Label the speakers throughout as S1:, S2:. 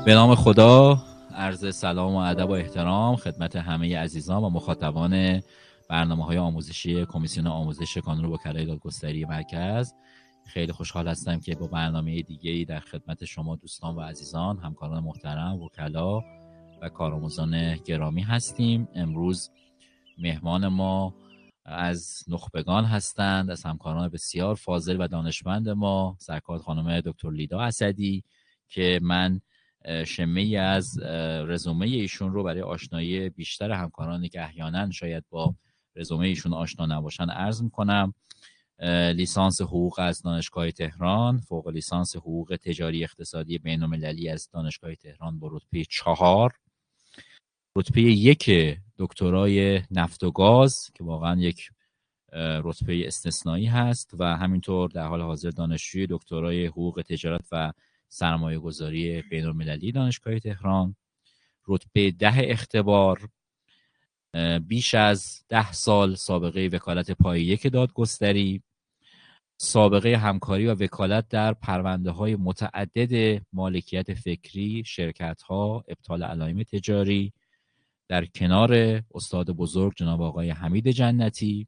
S1: به نام خدا، عرض سلام و ادب و احترام خدمت همه عزیزان و مخاطبان برنامه‌های آموزشی کمیسیون آموزش کانون وکلای دادگستری مرکز. خیلی خوشحال هستم که با برنامه دیگه‌ای در خدمت شما دوستان و عزیزان، همکاران محترم، وکلا و کارآموزان گرامی هستیم. امروز مهمان ما از نخبگان هستند، از همکاران بسیار فاضل و دانشمند ما، سرکار خانم دکتر لیدا اسدی که من شمه‌ای از رزومه ایشون رو برای آشنایی بیشتر همکارانی که احیانا شاید با رزومه ایشون آشنا نباشن عرض میکنم. لیسانس حقوق از دانشگاه تهران، فوق لیسانس حقوق تجاری اقتصادی بین‌المللی از دانشگاه تهران با رتبه 4، رتبه 1 دکترای نفت و گاز که واقعا یک رتبه استثنایی هست و همینطور در حال حاضر دانشجوی دکترای حقوق تجارت و سرمایه گذاری بین‌المللی دانشگاه تهران، رتبه 10 اختبار، بیش از 10 سال سابقه وکالت پایه 1 دادگستری، سابقه همکاری و وکالت در پرونده‌های متعدد مالکیت فکری، شرکت‌ها، ابطال علائم تجاری در کنار استاد بزرگ جناب آقای حمید جنتی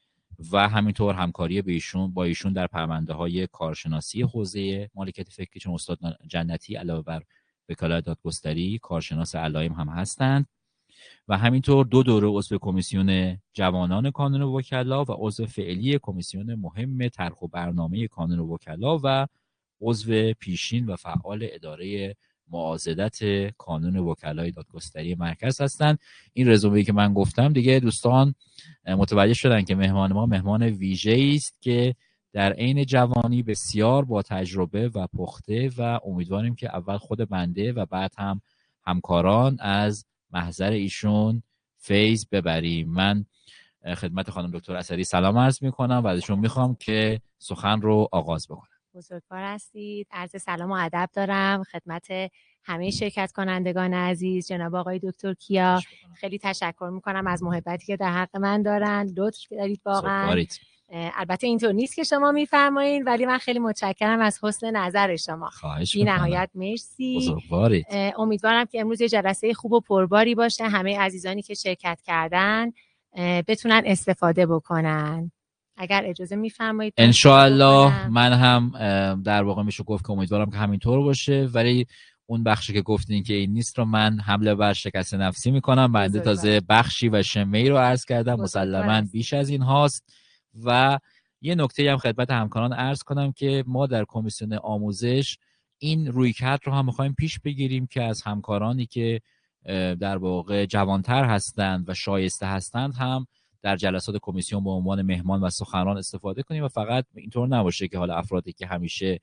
S1: و همینطور همکاری با ایشون در پرونده‌های کارشناسی حوزه مالکیت فکری، چون استاد جنتی علاوه بر وکالت دادگستری کارشناس علائم هم هستند و همینطور 2 دوره عضو کمیسیون جوانان کانون وکلا و عضو فعلی کمیسیون مهم طرح و برنامه کانون وکلا و عضو پیشین و فعال اداره معاضدت کانون وکلای دادگستری مرکز هستند. این رزومه‌ای که من گفتم دیگه دوستان متوجه شدن که مهمان ما مهمان ویژه‌ای است که در عین جوانی بسیار با تجربه و پخته و امیدواریم که اول خود بنده و بعد هم همکاران از محضر ایشون فیض ببریم. من خدمت خانم دکتر اسدی سلام عرض می‌کنم و ازشون می‌خوام که سخن رو آغاز بکنن.
S2: بزرگوار هستید. عرض سلام و ادب دارم خدمت همه شرکت کنندگان عزیز. جناب آقای دکتر کیا، خیلی تشکر میکنم از محبتی که در حق من دارن. لطف دارید واقعا. البته اینطور نیست که شما میفرمایید، ولی من خیلی متشکرم از حسن نظر شما. بی نهایت مرسی.
S1: بزرگوارید.
S2: امیدوارم که امروز یه جلسه خوب و پرباری باشه، همه عزیزانی که شرکت کردن بتونن استفاده بکنن. اگر اجازه میفرمایید
S1: ان شاء الله. من هم در واقع میشه گفت که امیدوارم که همینطور باشه، ولی اون بخشی که گفتین که این نیست رو من حمله بر شکست نفسی میکنم. بنده تازه بخشی و شمه‌ای رو عرض کردم، مسلماً بیش از این هاست. و یه نکته هم خدمت همکاران عرض کنم که ما در کمیسیون آموزش این رویکرد رو هم میخوایم پیش بگیریم که از همکارانی که در واقع جوانتر هستند و شایسته هستند هم در جلسات کمیسیون به عنوان مهمان و سخنران استفاده کنیم و فقط اینطور نباشه که حالا افرادی که همیشه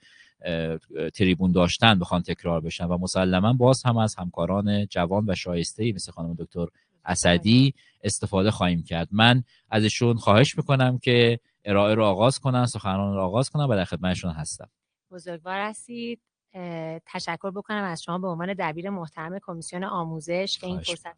S1: تریبون داشتن بخوان تکرار بشن و مسلما باز هم از همکاران جوان و شایسته‌ای مثل خانم دکتر اسدی استفاده خواهیم کرد. من ازشون خواهش میکنم که ارائه رو آغاز کنن، سخنران رو آغاز کنن و در خدمتشون هستم.
S2: بزرگوار هستید. تشکر بکنم از شما به عنوان دبیر محترم کمیسیون آموزش که این فرصت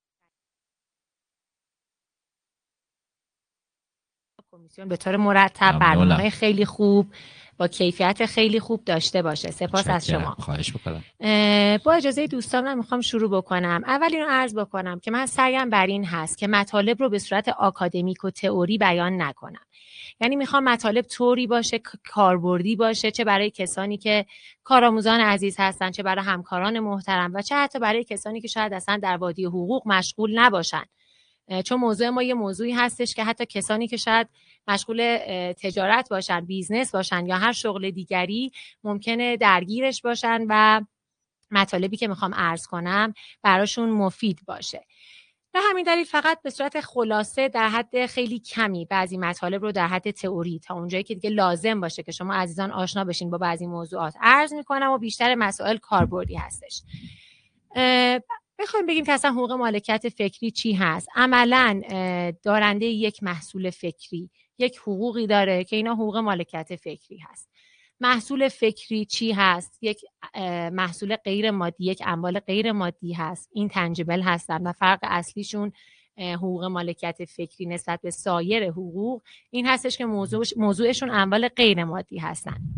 S2: کمیسیون به طور مرتب برنامه‌های خیلی خوب با کیفیت خیلی خوب داشته باشه. سپاس از شما.
S1: خواهش می‌کنم.
S2: با اجازه دوستان من میخوام شروع بکنم. اول اینو عرض بکنم که من سعیم بر این هست که مطالب رو به صورت آکادمیک و تئوری بیان نکنم. یعنی میخوام مطالب طوری باشه، کاربردی باشه، چه برای کسانی که کارآموزان عزیز هستن، چه برای همکاران محترم و چه حتی برای کسانی که شاید اصلا در وادی حقوق مشغول نباشن. چون موضوع ما یه موضوعی هستش که حتی کسانی که شاید مشغول تجارت باشن، بیزنس باشن یا هر شغل دیگری ممکنه درگیرش باشن و مطالبی که میخوام عرض کنم براشون مفید باشه. به همین دلیل فقط به صورت خلاصه در حد خیلی کمی بعضی مطالب رو در حد تئوری تا اونجایی که دیگه لازم باشه که شما عزیزان آشنا بشین با بعضی موضوعات عرض میکنم و بیشتر مسائل کاربردی هستش. بخوایم بگیم که اصلا حقوق مالکیت فکری چی هست؟ عملاً دارنده یک محصول فکری یک حقوقی داره که اینا حقوق مالکیت فکری هست. محصول فکری چی هست؟ یک محصول غیر مادی، یک اموال غیر مادی هست. این تنجیبل هستن و فرق اصلیشون حقوق مالکیت فکری نسبت به سایر حقوق این هستش که موضوعشون اموال غیر مادی هستن.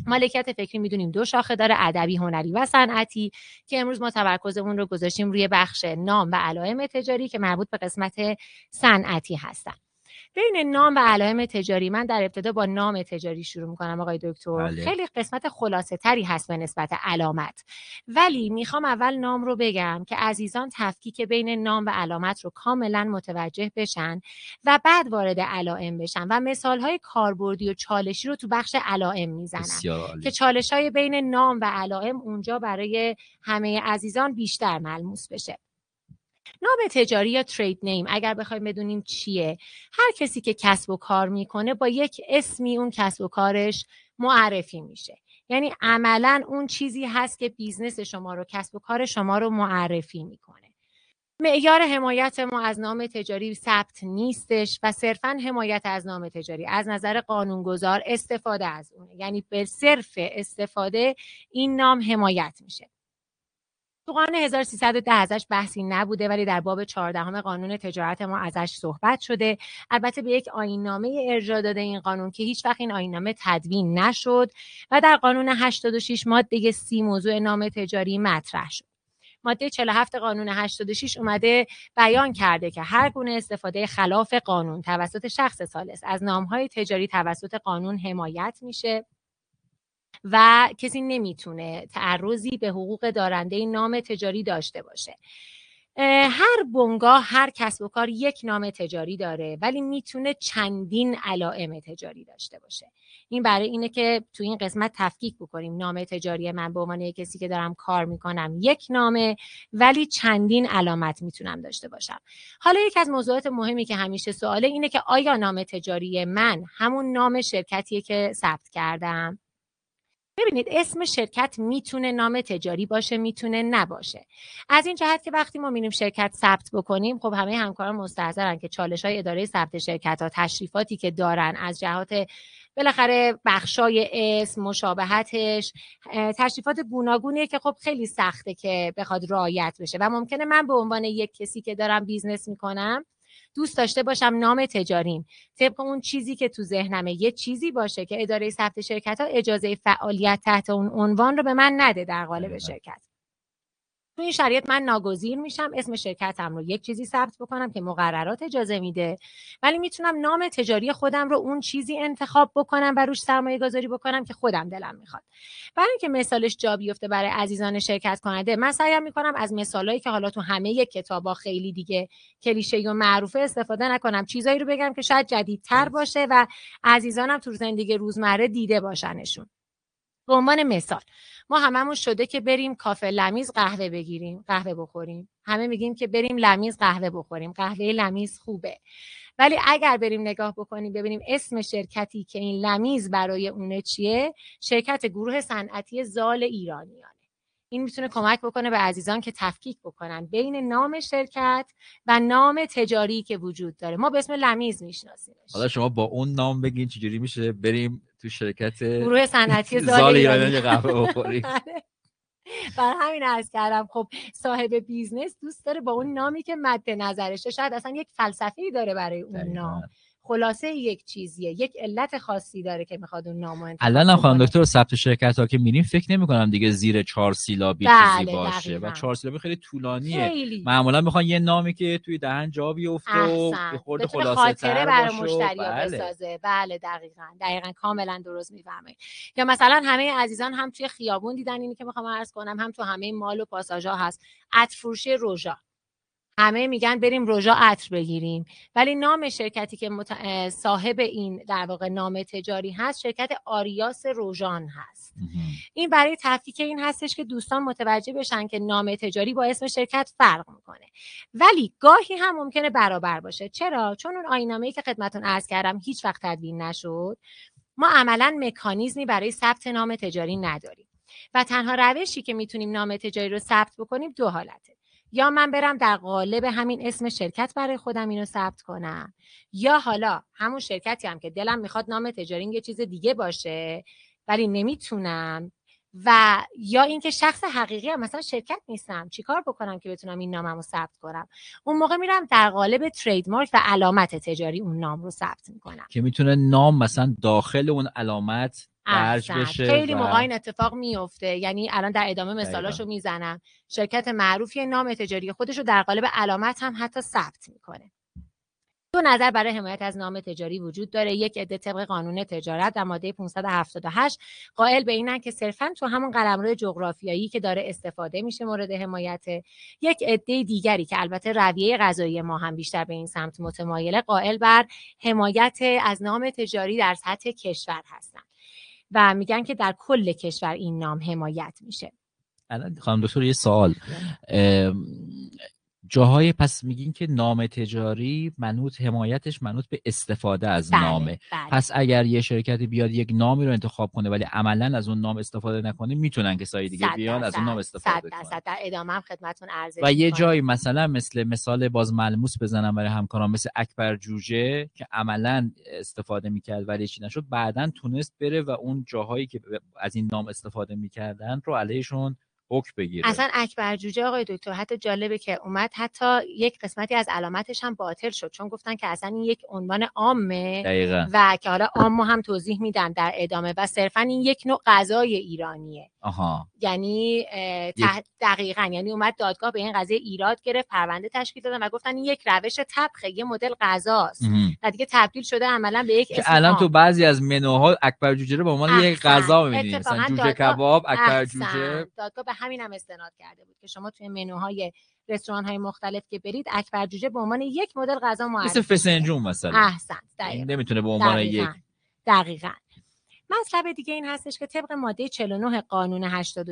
S2: مالکیت فکری میدونیم 2 شاخه داره، ادبی، هنری و صنعتی، که امروز ما تمرکزمون رو گذاشتیم روی بخش نام و علائم تجاری که مربوط به قسمت صنعتی هستن. بین نام و علائم تجاری، من در ابتدا با نام تجاری شروع میکنم آقای دکتر.
S1: بله.
S2: خیلی قسمت خلاصه تری هست به نسبت علامت، ولی میخوام اول نام رو بگم که عزیزان تفکیک بین نام و علامت رو کاملا متوجه بشن و بعد وارد علائم بشن و مثالهای کاربردی و چالشی رو تو بخش علائم میزنم که چالش‌های بین نام و علائم اونجا برای همه عزیزان بیشتر ملموس بشه. نام تجاری یا ترید نیم اگر بخوایم بدونیم چیه، هر کسی که کسب و کار میکنه با یک اسمی اون کسب و کارش معرفی میشه. یعنی عملاً اون چیزی هست که بیزنس شما رو، کسب و کار شما رو معرفی میکنه. معیار حمایت ما از نام تجاری ثبت نیستش و صرفاً حمایت از نام تجاری از نظر قانونگذار استفاده از اونه. یعنی به صرف استفاده این نام حمایت میشه. تو قانون 1310 ازش بحثی نبوده، ولی در باب 14 قانون تجارت ما ازش صحبت شده. البته به یک آیین‌نامه ارجاع داده این قانون که هیچ وقت این آیین‌نامه تدوین نشد و در قانون 86 ماده 30 موضوع نام تجاری مطرح شد. ماده 47 قانون 86 اومده بیان کرده که هر گونه استفاده خلاف قانون توسط شخص ثالث از نام‌های تجاری توسط قانون حمایت میشه و کسی نمیتونه تعرضی به حقوق دارنده نام تجاری داشته باشه. هر بنگاه، هر کسب و کار یک نام تجاری داره، ولی میتونه چندین علائم تجاری داشته باشه. این برای اینه که تو این قسمت تفکیک بکنیم. نام تجاری من به عنوان کسی که دارم کار میکنم یک نامه، ولی چندین علامت میتونم داشته باشم. حالا یک از موضوعات مهمی که همیشه سواله اینه که آیا نام تجاری من همون نام شرکتیه که ثبت کردم؟ ببینید، اسم شرکت میتونه نام تجاری باشه، میتونه نباشه. از این جهت که وقتی ما میریم شرکت ثبت بکنیم، خب همه همکاران مستحضرن که چالش‌های اداره ثبت شرکت‌ها، تشریفاتی که دارن از جهات بالاخره بخشای اسم، مشابهتش، تشریفات گوناگونیه که خب خیلی سخته که بخواد رعایت بشه و ممکنه من به عنوان یک کسی که دارم بیزنس میکنم دوست داشته باشم نام تجاریم طبق اون چیزی که تو ذهنمه یه چیزی باشه که اداره ثبت شرکت‌ها اجازه فعالیت تحت اون عنوان رو به من نده در قالب شرکت. تو این شرایط من ناگزیر میشم اسم شرکتم رو یک چیزی ثبت بکنم که مقررات اجازه میده، ولی میتونم نام تجاری خودم رو اون چیزی انتخاب بکنم و روش سرمایه گذاری بکنم که خودم دلم میخواد. برای اینکه مثالش جا بیفته برای عزیزان شرکت کننده، من سعی میکنم از مثالایی که حالا تو همه کتابا خیلی دیگه کلیشه‌ای و معروفه استفاده نکنم، چیزایی رو بگم که شاید جدیدتر باشه و عزیزانم تو زندگی روزمره دیده باشنشون. به عنوان مثال، ما هممون شده که بریم کافه لمیز قهوه بگیریم، قهوه بخوریم. همه میگیم که بریم لمیز قهوه بخوریم، قهوه لمیز خوبه. ولی اگر بریم نگاه بکنیم ببینیم اسم شرکتی که این لمیز برای اونه چیه، شرکت گروه صنعتی زال ایرانیانه. این میتونه کمک بکنه به عزیزان که تفکیک بکنن بین نام شرکت و نام تجاری که وجود داره. ما به اسم لمیز میشناسیمش.
S1: حالا شما با اون نام بگین چجوری میشه بریم تو شرکت
S2: گروه صنعتی زال ایرانی
S1: قهوه بخوریم.
S2: برای همین عرض کردم خب صاحب بیزنس دوست داره با اون نامی که مد نظرشه، شاید اصلا یک فلسفه‌ای داره برای اون نام، خلاصه یک چیزیه، یک علت خاصی داره که میخواد اون نامو انتخاب کنه.
S1: الان خانم دکتر ثبت شرکت ها که میریم فکر نمی کنم دیگه زیر 4 سیلابی چیزی باشه و 4 سیلابی خیلی طولانیه. معمولا میخوان یه نامی که توی دهن جا بیفته و یه خورده خلاصه تر
S2: برای مشتری‌ها بسازه. بله دقیقاً کاملا درست میفهمید. یا مثلا همه عزیزان هم توی خیابون دیدن اینی که میخوام عرض کنم، هم تو همه مال و پاساژها هست، عطر فروشی روژا. همه میگن بریم روژا عطر بگیریم، ولی نام شرکتی که صاحب این در واقع نام تجاری هست شرکت آریاس روژان هست. این برای تفکیک این هستش که دوستان متوجه بشن که نام تجاری با اسم شرکت فرق میکنه، ولی گاهی هم ممکنه برابر باشه. چرا؟ چون اون آیین‌نامه‌ای که خدمتتون عرض کردم هیچ وقت تدوین نشد. ما عملاً مکانیزمی برای ثبت نام تجاری نداریم و تنها روشی که میتونیم نام تجاری رو ثبت بکنیم دو حالته. یا من برم در قالب همین اسم شرکت برای خودم اینو ثبت کنم، یا حالا همون شرکتی هم که دلم میخواد نام تجاریم یه چیز دیگه باشه ولی نمیتونم، و یا اینکه شخص حقیقی هم مثلا شرکت نیستم، چیکار بکنم که بتونم این ناممو ثبت کنم؟ اون موقع میرم در قالب ترید مارک و علامت تجاری اون نام رو ثبت میکنم
S1: که میتونه نام مثلا داخل اون علامت درج بشه.
S2: خیلی موقع این اتفاق میفته، یعنی الان در ادامه مثالاشو میزنم. شرکت معروفی نام تجاری خودشو در قالب علامت هم حتی ثبت میکنه. دو نظر برای حمایت از نام تجاری وجود داره. یک عده طبق قانون تجارت در ماده 578 قائل به اینن که صرفاً تو همون قلمرو جغرافیایی که داره استفاده میشه مورد حمایت. یک عده دیگری که البته رویه قضایی ما هم بیشتر به این سمت متمایله، قائل بر حمایت از نام تجاری در سطح کشور هستن و میگن که در کل کشور این نام حمایت میشه.
S1: الان خانم دکتر یه سوال، جاهای پس میگین که نام تجاری حمایتش منوط به استفاده از نامه. پس اگر یه شرکتی بیاد یک نامی رو انتخاب کنه ولی عملا از اون نام استفاده نکنه، میتونن کسایی دیگه بیان از اون نام استفاده کنن.
S2: در ادامه هم خدمتتون عرض
S1: و یه جایی مثلا مثال باز ملموس بزنم برای همکاران، مثل اکبر جوجه که عملا استفاده میکرد ولی چی نشد، بعدن تونست بره و اون جاهایی که از این نام استفاده میکردن رو علیهشون حکم بگیره.
S2: اصلا اکبر جوجه آقای دکتر حتی جالبه که اومد حتی یک قسمتی از علامتش هم باطل شد، چون گفتن که اصلا این یک عنوان عامه.
S1: دقیقاً.
S2: و که حالا عامو هم توضیح میدم در ادامه، و صرفا این یک نوع غذای ایرانیه. یعنی دقیقاً، یعنی اومد دادگاه به این قضیه ایراد گرفت، پرونده تشکیل دادن و گفتن این یک روش طبخه، یه مدل غذاست و دیگه تبدیل شده عملا به یک اسم.
S1: الان تو بعضی از منوها اکبر جوجه رو به عنوان یک غذا می‌بینید، مثلا جوجه کباب، اکبر جوجه.
S2: دادگاه به همین هم استناد کرده بود که شما توی منوهای رستوران‌های مختلف که برید، اکبر جوجه به عنوان یک مدل غذا معرفی
S1: مثل فسنجون مثلا.
S2: احسنت.
S1: نمیتونه به عنوان یک.
S2: دقیقاً. مطلب دیگه این هستش که طبق ماده 49 قانون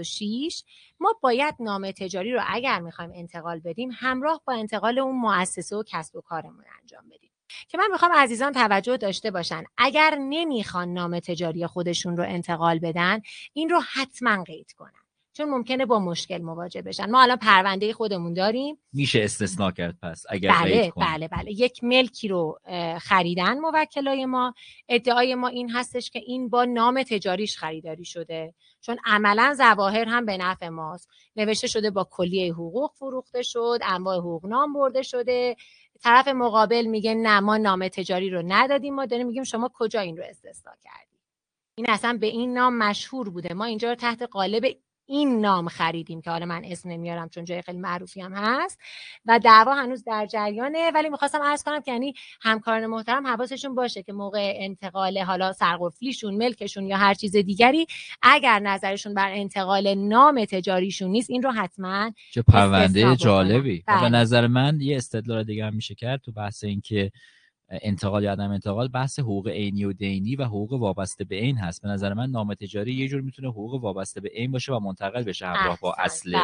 S2: 86 ما باید نام تجاری رو اگر میخوایم انتقال بدیم همراه با انتقال اون مؤسسه و کسب و کارمون انجام بدیم. که من میخوام عزیزان توجه داشته باشن، اگر نمیخوان نام تجاری خودشون رو انتقال بدن، این رو حتما قید کنن، چون ممکنه با مشکل مواجه بشن. ما الان پرونده خودمون داریم،
S1: میشه استثناء کرد پس اگر قید کنیم.
S2: بله یک ملکی رو خریدن موکلای ما، ادعای ما این هستش که این با نام تجاریش خریداری شده، چون عملا ظواهر هم به نفع ماست، نوشته شده با کلیه حقوق فروخته شد، انواع حقوق نام برده شده. طرف مقابل میگه نه ما نام تجاری رو ندادیم، ما داریم میگیم شما کجا این رو استثناء کردید، این اصلا به این نام مشهور بوده، ما اینجا رو تحت قالب این نام خریدیم که حالا من اسم نمیارم چون جای خیلی معروفی هم هست و دعوا هنوز در جریانه. ولی میخواستم عرض کنم که یعنی همکاران محترم حواسشون باشه که موقع انتقال حالا سرقفلیشون، ملکشون یا هر چیز دیگری، اگر نظرشون بر انتقال نام تجاریشون نیست، این رو حتما
S1: چه پرونده جالبی. به نظر من یه استدلال دیگه هم میشه کرد تو بحث این که انتقال یا عدم انتقال، بحث حقوق عینی و دینی و حقوق وابسته به عین هست. به نظر من نام تجاری یه جور میتونه حقوق وابسته به عین باشه و منتقل بشه همراه با اصله.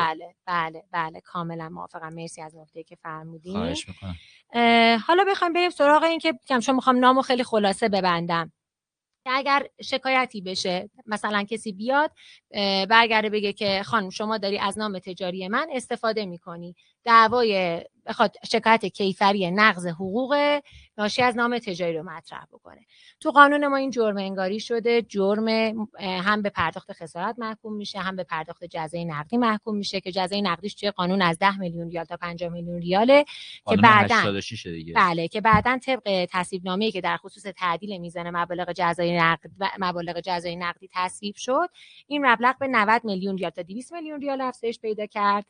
S2: بله کاملا موافقم. مرسی از نکته‌ای که فرمودین.
S1: خواهش میکنم.
S2: حالا بخوام بریم سراغ این که چون میخوام نامو خیلی خلاصه ببندم، که اگر شکایتی بشه، مثلا کسی بیاد برگرده بگه که خانم شما داری از نام تجاری من استفاده میکنی، دعوای بخواد شکایت کیفری نقض حقوق ناشی از نام تجاری رو مطرح بکنه. تو قانون ما این جرم انگاری شده، جرم هم به پرداخت خسارت محکوم میشه، هم به پرداخت جزای نقدی محکوم میشه که جزای نقدیش توی قانون از 10 میلیون ریال تا 50 میلیون ریاله که بعداً بله که بعداً طبق تصویب نامه‌ای که در خصوص تعدیل میزان مبالغ جزای نقد و مبالغ جزای نقدی تصویب شد، این مبلغ به 90 میلیون ریال تا 200 میلیون ریال افزایش پیدا کرد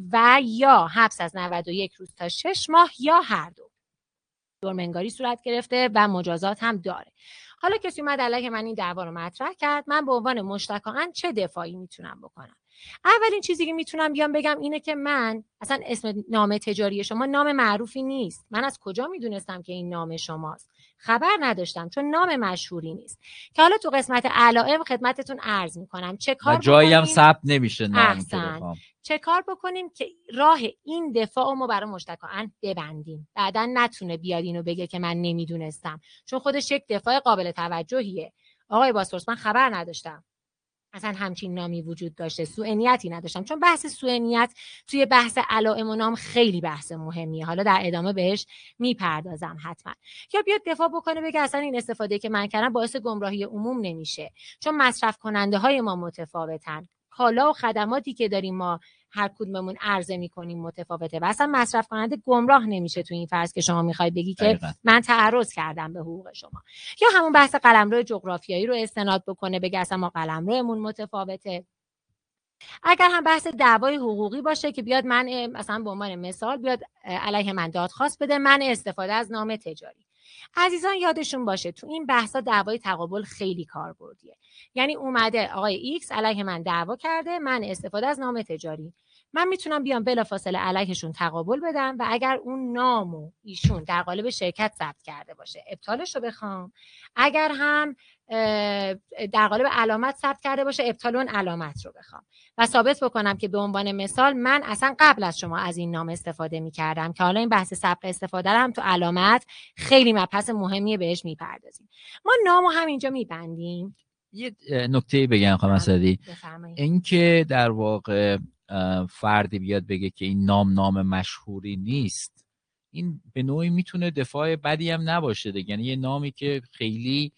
S2: و یا حبس از 91 روز تا 6 ماه یا هر دو. جرم انگاری صورت گرفته و مجازات هم داره. حالا کسی اومد علیه من این دعوا رو مطرح کرد، من به عنوان مشتکاً چه دفاعی میتونم بکنم؟ اولین چیزی که میتونم بیام بگم اینه که من اصلا اسم نام تجاری شما نام معروفی نیست. من از کجا میدونستم که این نام شماست؟ خبر نداشتم، چون نام مشهوری نیست. که حالا تو قسمت علائم خدمتتون عرض میکنم چه کار بکنیم.
S1: جایی هم ثبت نمیشه نام.
S2: چه کار بکنیم که راه این دفاع ما برای مشتکاً ببندیم، بعداً نتونه بیاد اینو بگه که من نمیدونستم، چون خودش یک دفاع قابل توجهیه. آقای بازپرس من خبر نداشتم اصلا همچین نامی وجود داشته، سوء نیتی نداشتم، چون بحث سوء نیت توی بحث علائم و نام خیلی بحث مهمیه، حالا در ادامه بهش میپردازم حتما. یا بیاد دفاع بکنه بگه اصلا این استفاده که من کردم باعث گمراهی عموم نمیشه، چون مصرف کننده های ما متفاوتن، کالا و خدماتی که داریم ما هر کدوممون عرضه میکنیم متفاوته و اصلا مصرف کننده گمراه نمیشه تو این فرض که شما میخوای بگی که من تعرض کردم به حقوق شما. یا همون بحث قلمرو جغرافیایی رو استناد بکنه بگه اصلا ما قلمرومون متفاوته. اگر هم بحث دعوای حقوقی باشه که بیاد من مثلا به عنوان مثال بیاد علیه من دادخواست بده من استفاده از نام تجاری. عزیزان یادشون باشه تو این بحثا دعوای تقابل خیلی کاربردیه. یعنی اومده آقای ایکس علیه من دعوا کرده من استفاده از نام تجاری، من میتونم بیام بلافاصله علیهشون تقابل بدم و اگر اون نامو ایشون در قالب شرکت ثبت کرده باشه ابطالش رو بخوام، اگر هم در قالب علامت ثبت کرده باشه ابطال اون علامت رو بخوام و ثابت بکنم که به عنوان مثال من اصلا قبل از شما از این نام استفاده می‌کردم که حالا این بحث سبق استفاده رو هم تو علامت خیلی مبحث مهمیه بهش میپردازیم. ما نامو هم اینجا میبندیم.
S1: یه نکته بگم خانم اسدی، این که در واقع فردی بیاد بگه که این نام مشهوری نیست، این به نوعی میتونه دفاع بدی هم نباشه دیگه. یعنی یه نامی که خیلی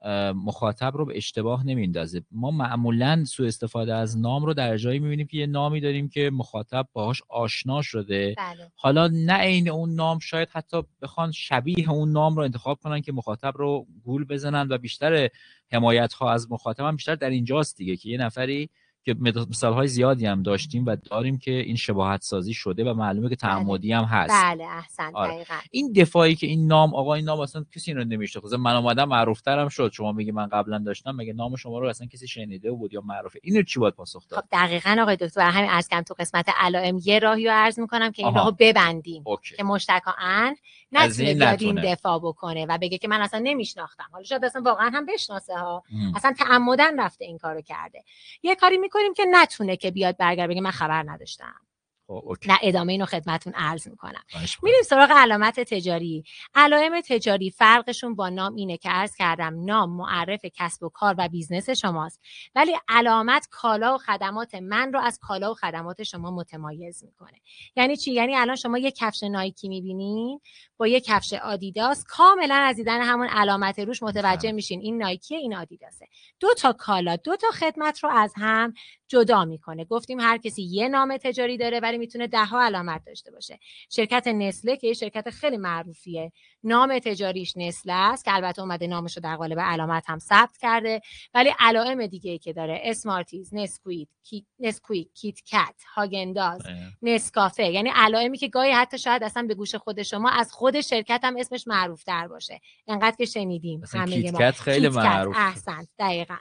S1: مخاطب رو به اشتباه نمیندازه. ما معمولا سوء استفاده از نام رو در جایی میبینیم که یه نامی داریم که مخاطب باهاش آشنا شده.
S2: بله.
S1: حالا نه عین اون نام، شاید حتی بخوان شبیه اون نام رو انتخاب کنن که مخاطب رو گول بزنن و بیشتر حمایت ها از مخاطب هم بیشتر در اینجاست دیگه که یه نفری که مثالهای زیادی هم داشتیم و داریم که این شباهت سازی شده و معلومه که تعمدی هم هست.
S2: بله احسن. دقیقاً.
S1: این دفاعی که این نام آقا این نام اصلا کسی رو نمیشناسه، من اومدم معروف‌ترم شد، شما میگی من قبلا داشتم، مگه نام شما رو اصلا کسی شنیده بود یا معروفه؟ اینو چی باید پاسخ داد؟
S2: خب دقیقاً آقای دکتر، برای همین عرض کردم تو قسمت علائم یه راهی رو عرض می‌کنم که این راهو ببندیم که مشتکاً نتونه بیاد این دفاع بکنه و بگه که من اصلا نمیشناختم. حالا شاید اصلا واقعا هم بشناسه ها، اصلا تعمدن رفته این کارو کرده. یه کاری می‌کنیم که نتونه که بیاد برگرد بگه من خبر نداشتم. نه ادامه اینو خدمتون عرض میکنم. میریم سراغ علامت تجاری. علائم تجاری فرقشون با نام اینه که عرض کردم نام معرف کسب و کار و بیزنس شماست، ولی علامت کالا و خدمات من رو از کالا و خدمات شما متمایز میکنه. یعنی چی؟ یعنی الان شما یک کفش نایکی میبینین با یک کفش آدیداس، کاملا از دیدن همون علامت روش متوجه میشین این نایکی این آدیداسه. دو تا کالا دو تا خدمت رو از هم جدا میکنه. گفتیم هر کسی یه نام تجاری داره ولی میتونه 10 علامت داشته باشه. شرکت نسله که یه شرکت خیلی معروفیه، نام تجاریش نسله است که البته اومده نامش رو در قالب علامت هم ثبت کرده، ولی علائم دیگه‌ای که داره اسمارتیز، نسکویک، کیت کات، هاگنداز، نسکافه، یعنی علائمی که گاهی حتی شاید اصلا به گوش خود شما از خود شرکت هم اسمش معروف‌تر باشه. انقدر که شنیدیم همه
S1: کیت کات خیلی معروف.
S2: احسنت دقیقاً.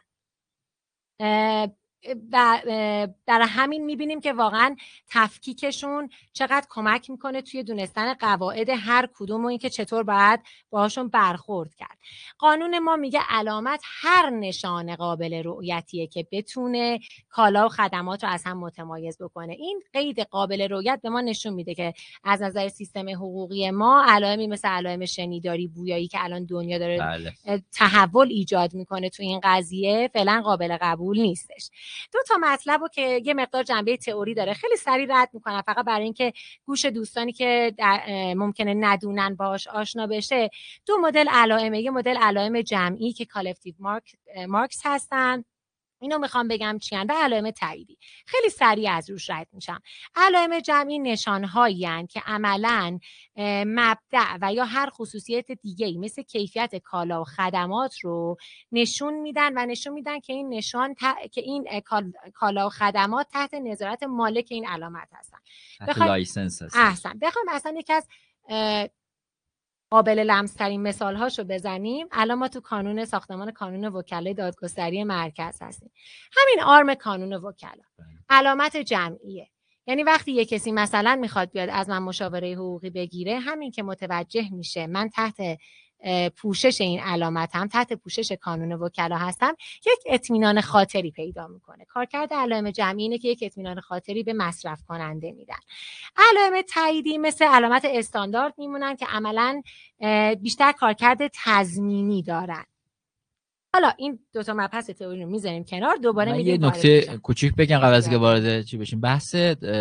S2: و در همین میبینیم که واقعا تفکیکشون چقدر کمک میکنه توی دونستن قواعد هر کدوم و اینکه چطور باید باهاشون برخورد کرد. قانون ما میگه علامت هر نشان قابل رؤیتیه که بتونه کالا و خدمات رو از هم متمایز بکنه. این قید قابل رؤیت به ما نشون میده که از نظر سیستم حقوقی ما علائمی مثل علائم شنیداری، بویایی که الان دنیا داره تحول ایجاد میکنه تو این قضیه فعلا قابل قبول نیستش. دو تا مطلبو که یه مقدار جنبه تئوری داره خیلی سریع رد میکنم فقط برای اینکه گوش دوستانی که ممکنه ندونن باهاش آشنا بشه. دو مدل علائمه، یه مدل علائم جمعی که کالکتیو مارکس هستن، اینو میخوام بگم چی هستن، و علائم تاییدی. خیلی سریع از روش رد میشم. علائم جمعی نشانهایی هستند که عملاً مبدأ و یا هر خصوصیت دیگه‌ای مثل کیفیت کالا و خدمات رو نشون میدن و نشون میدن که این که این کالا و خدمات تحت نظارت مالک این علامت هستن.
S1: تحت لایسنس هستن.
S2: احسن. بخوام اصلا یکی از قابل لمس‌ترین مثال‌هاشو بزنیم، الان ما تو کانون ساختمان کانون وکلای دادگستری مرکز هستیم. همین آرم کانون وکلا علامت جمعیه. یعنی وقتی یک کسی مثلا میخواد بیاد از من مشاوره حقوقی بگیره، همین که متوجه میشه من تحت پوشش این علامت هم تحت پوشش کانون وکلا هستم، یک اطمینان خاطری پیدا میکنه. کارکرد علائم جمعی اینه که یک اطمینان خاطری به مصرف کننده میدن. علائم تاییدی مثل علامت استاندارد میمونن که عملاً بیشتر کارکرد تضمینی دارن. حالا این دو تا مبحث تئوری رو میذاریم کنار، دوباره میگیم
S1: یه نکته کوچیک بگم قبل از اینکه وارد چی بشیم. بحث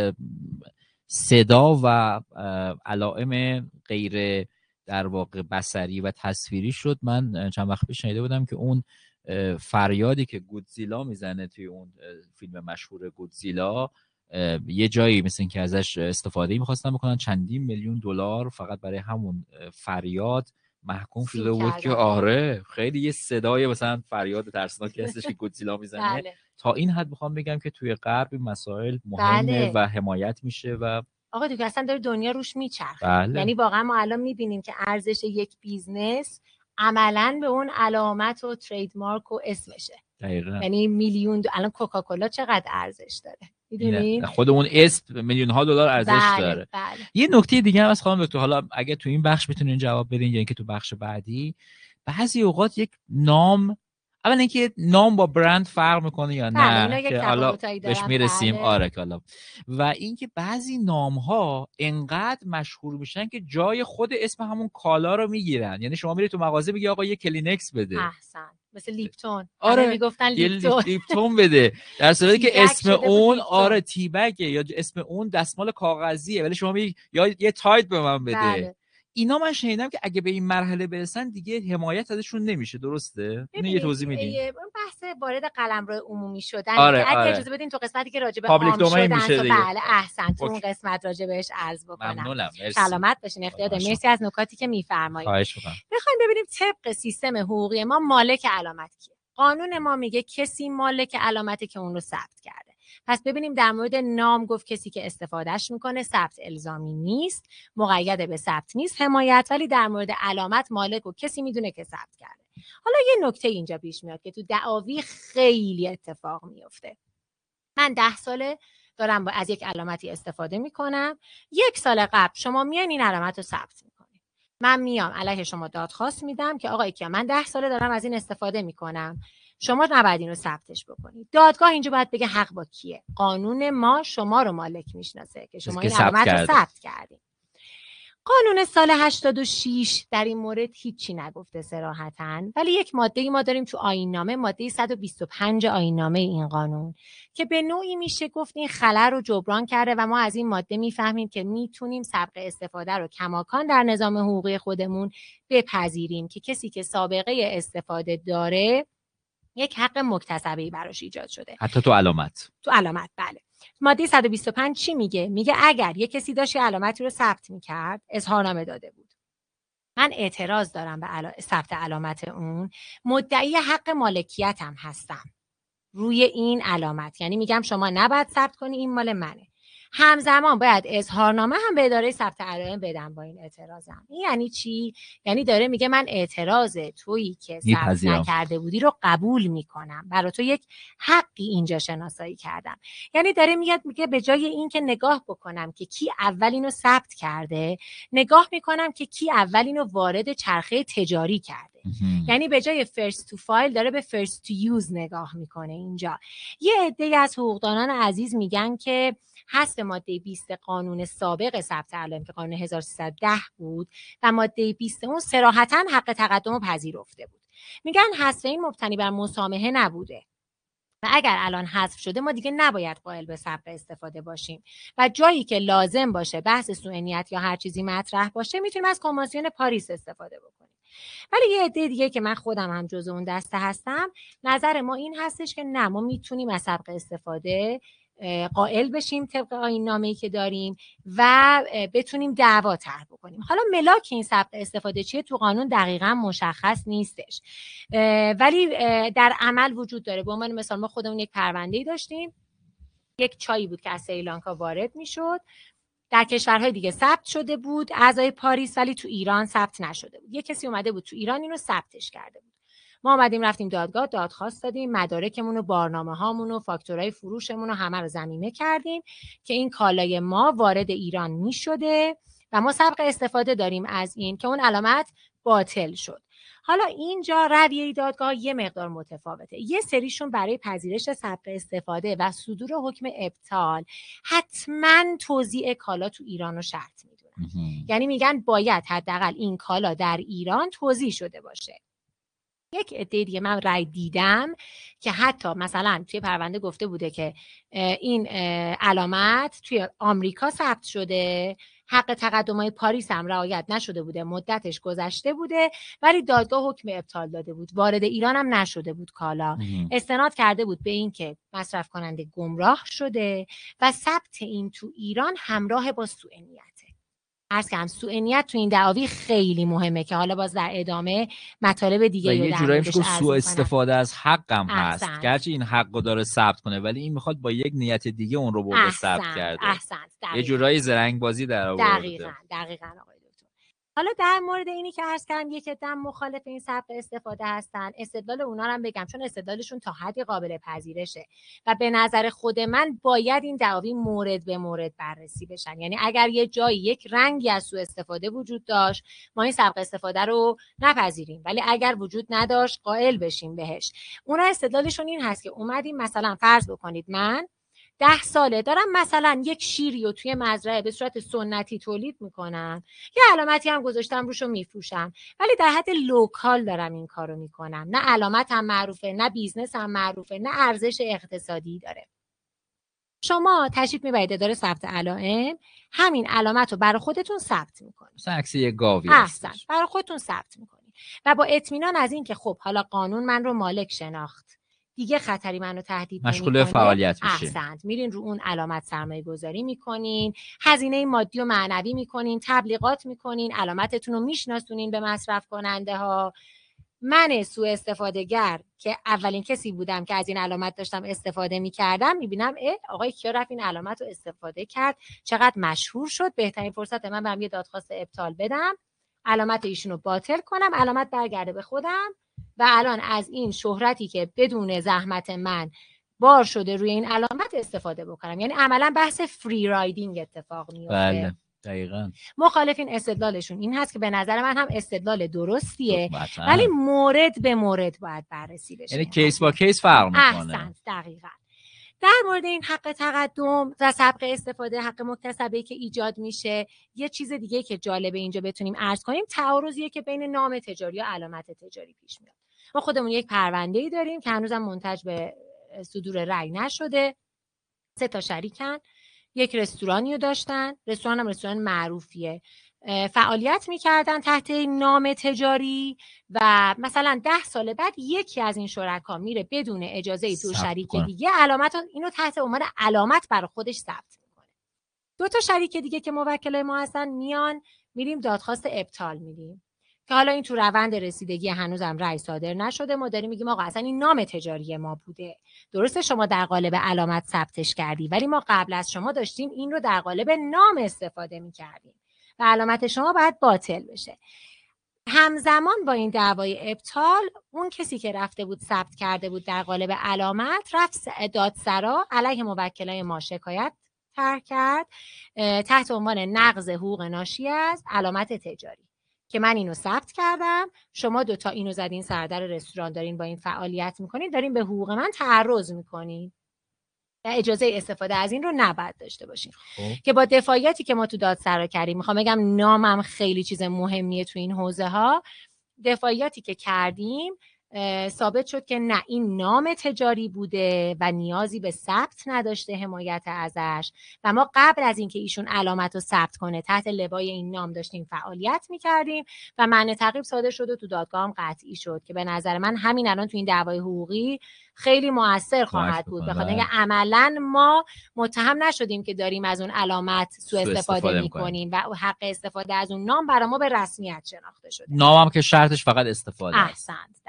S1: صدا و علائم غیر در واقع بصری و تصویری شد. من چند وقت پیش شنیده بودم که اون فریادی که گودزیلا میزنه توی اون فیلم مشهور گودزیلا یه جایی مثل این که ازش استفاده می‌خواستن بکنن، چندین میلیون دلار فقط برای همون فریاد محکوم شده بود که آره خیلی یه صدای مثلا فریاد ترسناکی هستش که گودزیلا میزنه.
S2: بله.
S1: تا این حد میخوام بگم که توی غرب این مسائل مهمه و حمایت میشه و
S2: آقا دیگه اصلا داره دنیا روش میچرخه.
S1: بله.
S2: یعنی واقعا ما الان میبینیم که ارزش یک بیزنس عملاً به اون علامت و تریدمارک و اسمشه.
S1: دقیقاً.
S2: یعنی میلیون الان کوکاکولا چقدر ارزش داره میدونید؟
S1: خود اون اسم میلیون ها دلار ارزش داره.
S2: بله.
S1: یه نکته دیگه هم از خانم دکتر، حالا اگه تو این بخش بتونین جواب بدین یا اینکه تو بخش بعدی، بعضی اوقات یک نام، اول اینکه نام با برند فرق میکنه یا نه که حالا بهش میرسیم. آره حالا و اینکه بعضی نام ها انقدر مشهور میشن که جای خود اسم همون کالا رو میگیرن. یعنی شما میری تو مغازه میگی آقا یه کلینکس بده.
S2: احسن. مثل لیپتون.
S1: آره
S2: میگفتن
S1: لیپتون بده، در صورتی که اسم اون آره تیبگه یا اسم اون دستمال کاغذیه، ولی شما میگی یا یه تایت به من بده.
S2: بله.
S1: اینا من شنیدم که اگه به این مرحله برسن دیگه حمایت ازشون نمیشه. درسته؟ اینو یه توضیح میدین؟
S2: بحث وارد قلمرو عمومی شدن.
S1: آره،
S2: اگه اجازه بدین تو قسمتی که راجع به
S1: عام شدن
S2: بله احسن تو اون قسمت راجع بهش عرض بکنم.
S1: ممنونم.
S2: سلامت باشین. اختیار مرسی از نکاتی که میفرمایید.
S1: خواهش می‌کنم.
S2: بخوایم ببینیم طبق سیستم حقوقی ما مالک علامت کیه. قانون ما میگه کسی مالک علامتی که اون رو ثبت کرده. پس ببینیم در مورد نام گفت کسی که استفادهش میکنه، ثبت الزامی نیست، مقید به ثبت نیست، حمایت، ولی در مورد علامت مالک و کسی میدونه که ثبت کرده. حالا یه نکته اینجا پیش میاد که تو دعاوی خیلی اتفاق میفته. من 10 ساله دارم از یک علامتی استفاده میکنم، 1 سال قبل شما میان این علامت رو ثبت میکنید، من میام علیه شما دادخواست میدم که آقای کیا من 10 ساله دارم از این استفاده میکنم، شما نباید این رو ثبتش بکنید. دادگاه اینجا باید بگه حق با کیه. قانون ما شما رو مالک میشناسه که شما این علامت رو ثبت کردید. قانون سال 86 در این مورد هیچی نگفته صراحتاً، ولی یک ماده‌ای ما داریم تو آیین‌نامه، ماده 125 آیین‌نامه این قانون، که به نوعی میشه گفت این خلأ رو جبران کرده و ما از این ماده میفهمیم که میتونیم سابقه استفاده رو کماکان در نظام حقوقی خودمون بپذیریم که کسی که سابقه استفاده داره یک حق مکتسبی براش ایجاد شده.
S1: حتی تو علامت
S2: بله. ماده 125 چی میگه؟ میگه اگر یک کسی داشت علامتی رو ثبت میکرد، اظهارنامه داده بود، من اعتراض دارم به ثبت علامت اون، مدعی حق مالکیتم هستم روی این علامت، یعنی میگم شما نباید ثبت کنی، این مال منه، همزمان باید اظهارنامه هم به اداره ثبت علائم بدم با این اعتراضم. این یعنی چی؟ یعنی داره میگه من اعتراض تویی که ثبت نکرده بودی رو قبول میکنم، برای تو یک حقی اینجا شناسایی کردم. یعنی داره میگه به جای این که نگاه بکنم که کی اول اینو ثبت کرده، نگاه میکنم که کی اول اینو وارد چرخه تجاری کرده. یعنی به جای first to file داره به first to use نگاه میکنه. اینجا یه عده‌ای از حقوقدانان عزیز میگن که حذف ماده 20 قانون سابق ثبت علائم که قانون 1310 بود و ماده 20 اون صراحتاً حق تقدم رو پذیرفته بود، میگن حذف این مبتنی بر مسامحه نبوده و اگر الان حذف شده ما دیگه نباید قائل به سابقه استفاده باشیم و جایی که لازم باشه بحث سوء نیت یا هر چیزی مطرح باشه میتونیم از کنوانسیون پاریس استفاده بکنیم. ولی یه عده دیگه که من خودم هم جزو اون دسته هستم، نظر ما این هستش که نه، ما میتونیم از سابقه استفاده قائل بشیم طبق آیین‌نامه‌ای که داریم و بتونیم دعوا طرح بکنیم. حالا ملاک این سابقه استفاده چیه تو قانون دقیقاً مشخص نیستش، ولی در عمل وجود داره. به عنوان مثال ما خودمون یک پرونده‌ای داشتیم، یک چایی بود که از سریلانکا وارد میشد، در کشورهای دیگه ثبت شده بود اعضای پاریس، ولی تو ایران ثبت نشده بود. یک کسی اومده بود تو ایران اینو ثبتش کرده بود. ما اومدیم رفتیم دادگاه، دادخواست دادیم، مدارکمون و بارنامه‌هامون و فاکتورای فروشمون رو همه رو ضمیمه کردیم که این کالای ما وارد ایران میشده و ما سابقه استفاده داریم از این که اون علامت باطل شد. حالا اینجا رویه دادگاه یه مقدار متفاوته. یه سریشون برای پذیرش سابقه استفاده و صدور حکم ابطال حتما توزیع کالا تو ایران رو شرط میدونن. یعنی میگن باید حداقل این کالا در ایران توزیع شده باشه. یک عده دیگه من رأی دیدم که حتی مثلا توی پرونده گفته بوده که این علامت توی آمریکا ثبت شده، حق تقدمای پاریس هم رعایت نشده بوده، مدتش گذشته بوده، ولی دادگاه حکم ابطال داده بود. وارد ایران هم نشده بود کالا. استناد کرده بود به این که مصرف کننده گمراه شده و ثبت این تو ایران همراه با سوء نیته. عرض کردم سوء نیت تو این دعاوی خیلی مهمه که حالا باز در ادامه مطالب دیگه
S1: رو در موردش عرض سوء استفاده از حقم هست. گرچه این حقو داره ثبت کنه ولی این میخواد با یک نیت دیگه اون رو برده ثبت کرده. یه جورایی زرنگ بازی در آورده.
S2: دقیقاً آقای دکتر. حالا در مورد اینی که عرض کردم یک عده مخالف این سبک استفاده هستن، استدلال اونا رو هم بگم چون استدلالشون تا حدی قابل پذیرشه و به نظر خود من باید این دعاوی مورد به مورد بررسی بشن. یعنی اگر یه جایی یک رنگی از سوء استفاده وجود داشت ما این سبک استفاده رو نپذیریم، ولی اگر وجود نداشت قائل بشیم بهش. اونا استدلالشون این هست که اومدیم مثلا فرض بکنید من 10 ساله دارم مثلا یک شیری رو توی مزرعه به صورت سنتی تولید میکنم، یه علامتی هم گذاشتم روشو میفروشم، ولی در حد لوکال دارم این کارو میکنم، نه علامت هم معروفه، نه بیزنس هم معروفه، نه ارزش اقتصادی داره. شما تشریف میبرید اداره ثبت علائم، همین علامت رو برای خودتون ثبت میکنید.
S1: مثلا عکس یه گاوی
S2: هستش برای خودتون ثبت میکنید و با اطمینان از این که خب حالا قانون من رو مالک شناخت، دیگه خطری منو تهدید نمی‌کنه،
S1: مشغول فعالیت میشین.
S2: احسنت. میرین رو اون علامت سرمایه گذاری میکنین، هزینه مادی و معنوی میکنین، تبلیغات میکنین، علامتتون رو میشناسونین به مصرف کننده ها. من سوء استفادهگر که اولین کسی بودم که از این علامت داشتم استفاده میکردم، میبینم آقای کیا رفت این علامت رو استفاده کرد، چقدر مشهور شد، بهترین فرصت من برام یه دادخواست ابطال بدم، علامت ایشون رو باطل کنم، علامت برگرده به خودم و الان از این شهرتی که بدون زحمت من بار شده روی این علامت استفاده بکنم. یعنی عملا بحث فری رایدینگ اتفاق میفته.
S1: بله دقیقاً.
S2: مخالفین استدلالشون این هست که به نظر من هم استدلال درستیه ولی مورد به مورد باید بررسی بشه.
S1: یعنی کیس با کیس فرق میکنه.
S2: احسنت. دقیقاً. در مورد این حق تقدم و سبق استفاده حق مکتسبه که ایجاد میشه، یه چیز دیگه که جالبه اینجا بتونیم عرض کنیم تعارضیه که بین نام تجاری و علامت تجاری پیش میاد. ما خودمون یک پرونده‌ای داریم که هنوزم منتج به صدور رأی نشده. 3 شریکن، یک رستورانی رو داشتن، رستوران هم رستوران معروفیه، فعالیت میکردن تحت نام تجاری و مثلا 10 سال بعد یکی از این شرکا میره بدون اجازه 2 شریک دیگه علامت اینو تحت عنوان علامت برای خودش ثبت میکنه. 2 شریک دیگه که موکل ما هستن میان میریم دادخواست ابطال میدیم که حالا این تو روند رسیدگی هنوزم رأی صادر نشده. ما داریم میگیم آقا اصلا این نام تجاری ما بوده، درسته شما در قالب علامت ثبتش کردی ولی ما قبل از شما داشتیم این رو در قالب نام استفاده میکردیم و علامت شما باید باطل بشه. همزمان با این دعوای ابطال اون کسی که رفته بود ثبت کرده بود در قالب علامت رفت دادسرا علیه موکلای ما شکایت طرح کرد تحت عنوان نقض حقوق ناشی از علامت تجاری که من اینو ثبت کردم، شما 2 اینو زدین سردر رستوران دارین با این فعالیت میکنین، دارین به حقوق من تعرض میکنین و اجازه استفاده از این رو نباید داشته باشین. که با دفاعیاتی که ما تو دادسرا کردیم، میخوام بگم نامم خیلی چیز مهمیه تو این حوزه ها، دفاعیاتی که کردیم ثابت شد که نه این نام تجاری بوده و نیازی به ثبت نداشته حمایت ازش و ما قبل از اینکه ایشون علامت رو ثبت کنه تحت لوای این نام داشتیم فعالیت میکردیم و معنی تعقیب صادر شد و تو دادگاه هم قطعی شد که به نظر من همین الان تو این دعوای حقوقی خیلی مؤثر خواهد بود، بخاطر اینکه عملا ما متهم نشدیم که داریم از اون علامت سوء استفاده میکنیم و حق استفاده از اون نام برای ما به رسمیت شناخته شده.
S1: نامم که شرطش فقط استفاده است.
S2: احسنت.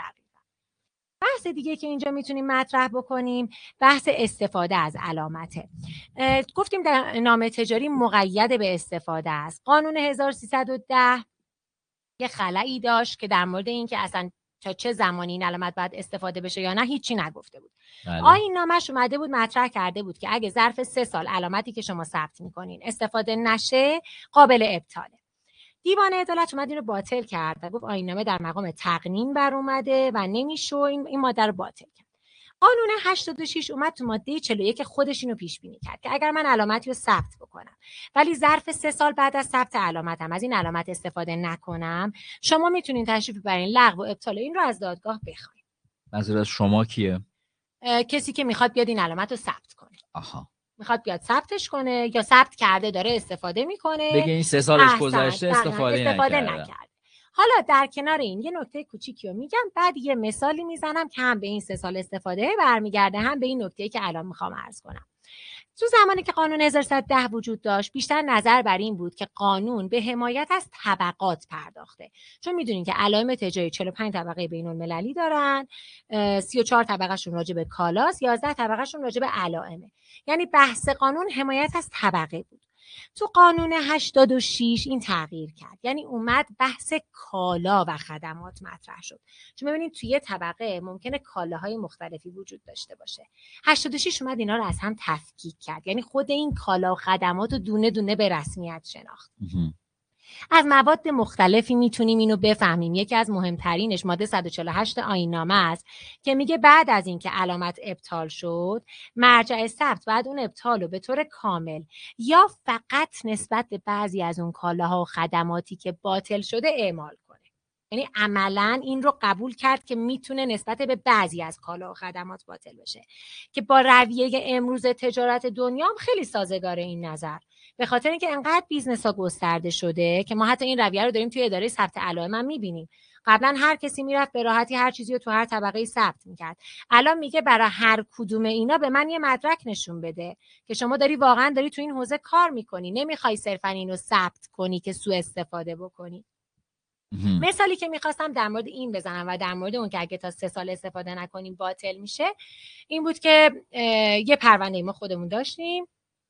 S2: بحث دیگه که اینجا میتونیم مطرح بکنیم بحث استفاده از علامته. گفتیم در نام تجاری مقید به استفاده است. قانون 1310 یه خلایی داشت که در مورد این که اصلا تا چه زمانی این علامت باید استفاده بشه یا نه هیچی نگفته بود. آیین نامش اومده بود مطرح کرده بود که اگه ظرف 3 سال علامتی که شما ثبت میکنین استفاده نشه قابل ابطاله. دیوان عدالت اومد این رو باطل کرد و گفت آیین‌نامه در مقام تقنین بر اومده و نمیشه این ماده رو باطل کرد. قانون 86 اومد تو ماده 41 خودش اینو پیش بینی کرد که اگر من علامتی رو ثبت بکنم ولی ظرف 3 سال بعد از ثبت علامتم از این علامت استفاده نکنم، شما میتونین تشریف ببرین لغو و ابطال این رو از دادگاه بخواین.
S1: منظور از شما کیه؟
S2: کسی که میخواد بیاد این علامت رو ثبت کنه.
S1: آها.
S2: میخواد بیاد ثبتش کنه یا ثبت کرده داره استفاده میکنه،
S1: بگه این 3 سالش گذشته استفاده نکرده.
S2: حالا در کنار این یه نکته کوچیکی رو میگم، بعد یه مثالی میزنم که هم به این 3 سال استفاده برمیگرده، هم به این نکته‌ای که الان میخوام عرض کنم. تو زمانی که قانون 1110 وجود داشت، بیشتر نظر بر این بود که قانون به حمایت از طبقات پرداخته، چون میدونین که علائم تجاری 45 طبقه بین‌المللی دارن، 34 طبقهشون راجع به کالاست، 11 طبقهشون راجع به علائمه. یعنی بحث قانون حمایت از طبقه بود. تو قانون 86 این تغییر کرد، یعنی اومد بحث کالا و خدمات مطرح شد، چون ببینید توی یه طبقه ممکنه کالاهای مختلفی وجود داشته باشه. 86 اومد اینا رو از هم تفکیک کرد، یعنی خود این کالا و خدمات رو دونه دونه به رسمیت شناخت. از مواد مختلفی میتونیم اینو بفهمیم. یکی از مهمترینش ماده 148 آیین‌نامه است که میگه بعد از اینکه علامت ابطال شد، مرجع ثبت بعد اون ابطال رو به طور کامل یا فقط نسبت به بعضی از اون کالاها و خدماتی که باطل شده اعمال کنه. یعنی عملاً این رو قبول کرد که میتونه نسبت به بعضی از کالا و خدمات باطل بشه، که با رویه امروز تجارت دنیا هم خیلی سازگاره این نظر، به خاطر اینکه انقدر بیزنس ها گسترده شده که ما حتی این رویه رو داریم توی اداره ثبت علائم هم میبینیم. قبلا هر کسی میرفت به راحتی هر چیزی رو تو هر طبقه ثبت میکرد، الان میگه برای هر کدوم اینا به من یه مدرک نشون بده که شما واقعا داری تو این حوزه کار میکنی، نمیخوای صرفا اینو ثبت کنی که سوء استفاده بکنی. مثالی که میخواستم در مورد این بزنم و در مورد اون که اگه تا 3 سال استفاده نکنیم باطل میشه، این بود که یه پرونده ما خودمون داشتیم،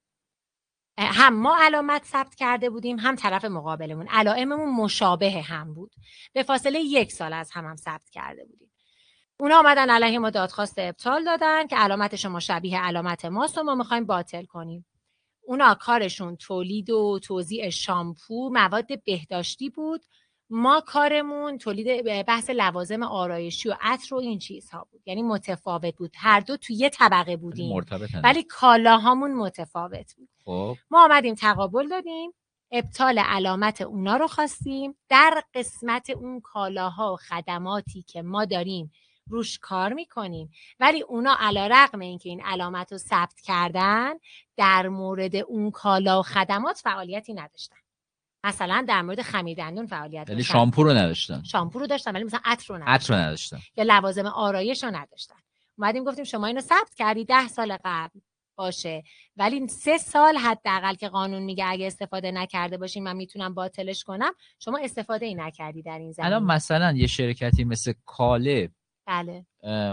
S2: هم ما علامت ثبت کرده بودیم، هم طرف مقابلمون علائممون مشابه هم بود، به فاصله 1 سال از هم ثبت کرده بودیم. اونا آمدن علیه ما دادخواست ابطال دادن که علامت شما شبیه علامت ماست و ما میخوایم باطل کنیم. اونا کارشون تولید و توزیع شامپو، مواد بهداشتی بود، ما کارمون تولید بحث لوازم آرایشی و عطر و این چیزها بود. یعنی متفاوت بود، هر دو توی یه طبقه بودیم ولی کالاهامون متفاوت بود.
S1: خب
S2: ما آمدیم تقابل دادیم، ابطال علامت اونا رو خواستیم، در قسمت اون کالاها و خدماتی که ما داریم روش کار میکنیم، ولی اونا علیرغم اینکه این علامت رو ثبت کردن، در مورد اون کالا و خدمات فعالیتی نداشتن. مثلا در مورد خمیر دندون فعالیت داشتن،
S1: ولی شامپو رو نداشتن.
S2: شامپو رو داشتن ولی مثلا عطر
S1: رو نداشتن
S2: یا لوازم آرایش رو نداشتن. اومدیم گفتیم شما اینو ثبت کردی 10 سال قبل باشه، ولی 3 سال حداقل که قانون میگه اگه استفاده نکرده باشین من میتونم باطلش کنم، شما استفاده ای نکردی در این زمینه.
S1: الان مثلا یه شرکتی مثل کاله
S2: بله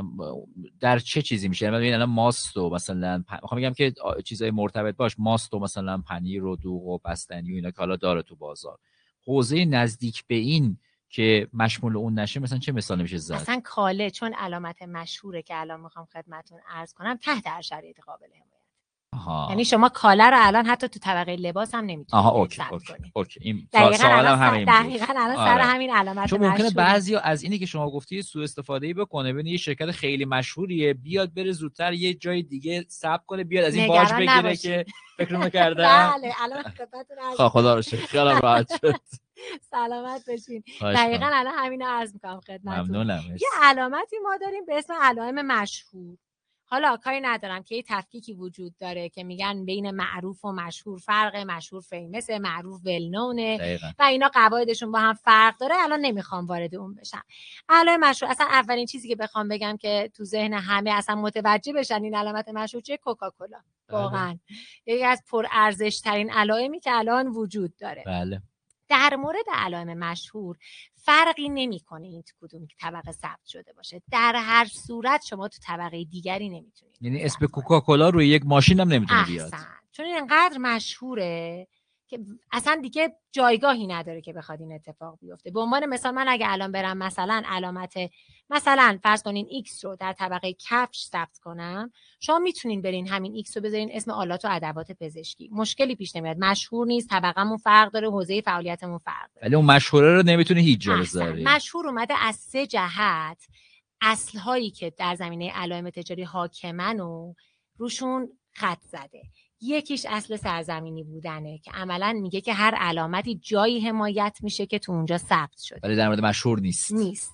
S1: در چه چیزی میشه؟ یعنی ببین الان ماست و مثلا میخوام بگم که چیزای مرتبط باش، ماست و مثلا پنیر و دوغ و بستنی و اینا که حالا داره تو بازار، حوزه نزدیک به این که مشمول اون نشه مثلا چه مثال میشه زد؟
S2: مثلا کاله چون علامت مشهوره که الان میخوام خدمتتون عرض کنم، تحت هر شرایطی قابل حمایت. یعنی شما کاله رو الان حتی تو طبقه لباس هم نمیتونید ثبت کنید.
S1: اوکی. این
S2: سوالم
S1: همین بود.
S2: دقیقاً الان سر همین علامت
S1: چون ممکنه بعضیا از اینی که شما گفتی سوء استفاده بکنه، ببین یه شرکت خیلی مشهوریه بیاد بره زودتر یه جای دیگه ثبت کنه، بیاد از این باج بگیره که فکر نمی‌کردم.
S2: بله الان خدمتتون
S1: خدا رو شکر خیلی راحت شد.
S2: سلامت باشین. دقیقاً الان همین رو عرض می‌کنم خدمتتون.
S1: ممنونم.
S2: یه علامتی ما داریم به اسم علائم مشهور. حالا کاری ندارم که یه تفکیکی وجود داره که میگن بین معروف و مشهور فرق، مشهور فیمسه، معروف ولنونه و اینا قواعدشون با هم فرق داره. الان نمیخوام وارد اون بشم. علائم مشهور، اصلا اولین چیزی که بخوام بگم که تو ذهن همه اصلا متوجه بشن این علامت مشهور چیه، کوکاکولا. واقعا یکی از پرارزش ترین علائمی که الان وجود داره.
S1: بله.
S2: در مورد علائم مشهور فرقی نمیکنه این تو کدوم طبقه ثبت شده باشه، در هر صورت شما تو طبقه دیگری نمیتونید.
S1: یعنی اسم کوکاکولا روی یک ماشین هم نمیتونه بیاد.
S2: چون این انقدر مشهوره که اصلا دیگه جایگاهی نداره که بخواد این اتفاق بیفته. به عنوان مثال من اگه الان برم مثلا علامت مثلا فرض کنین X رو در طبقه کفش ثبت کنم، شما میتونین برین همین X رو بذارین اسم آلات و ادوات پزشکی، مشکلی پیش نمیاد. مشهور نیست، طبقه‌مون فرق داره، حوزه فعالیتمون فرق داره،
S1: ولی اون مشهوره رو نمیتونه هیچ جا بذاری.
S2: مشهور اومده از 3 جهت اصل‌هایی که در زمینه علائم تجاری حاکمن و روشون خط زده. یکیش اصل سرزمینی بودنه که عملاً میگه که هر علامتی جایی حمایت میشه که تو اونجا ثبت شده،
S1: ولی در مورد مشهور نیست.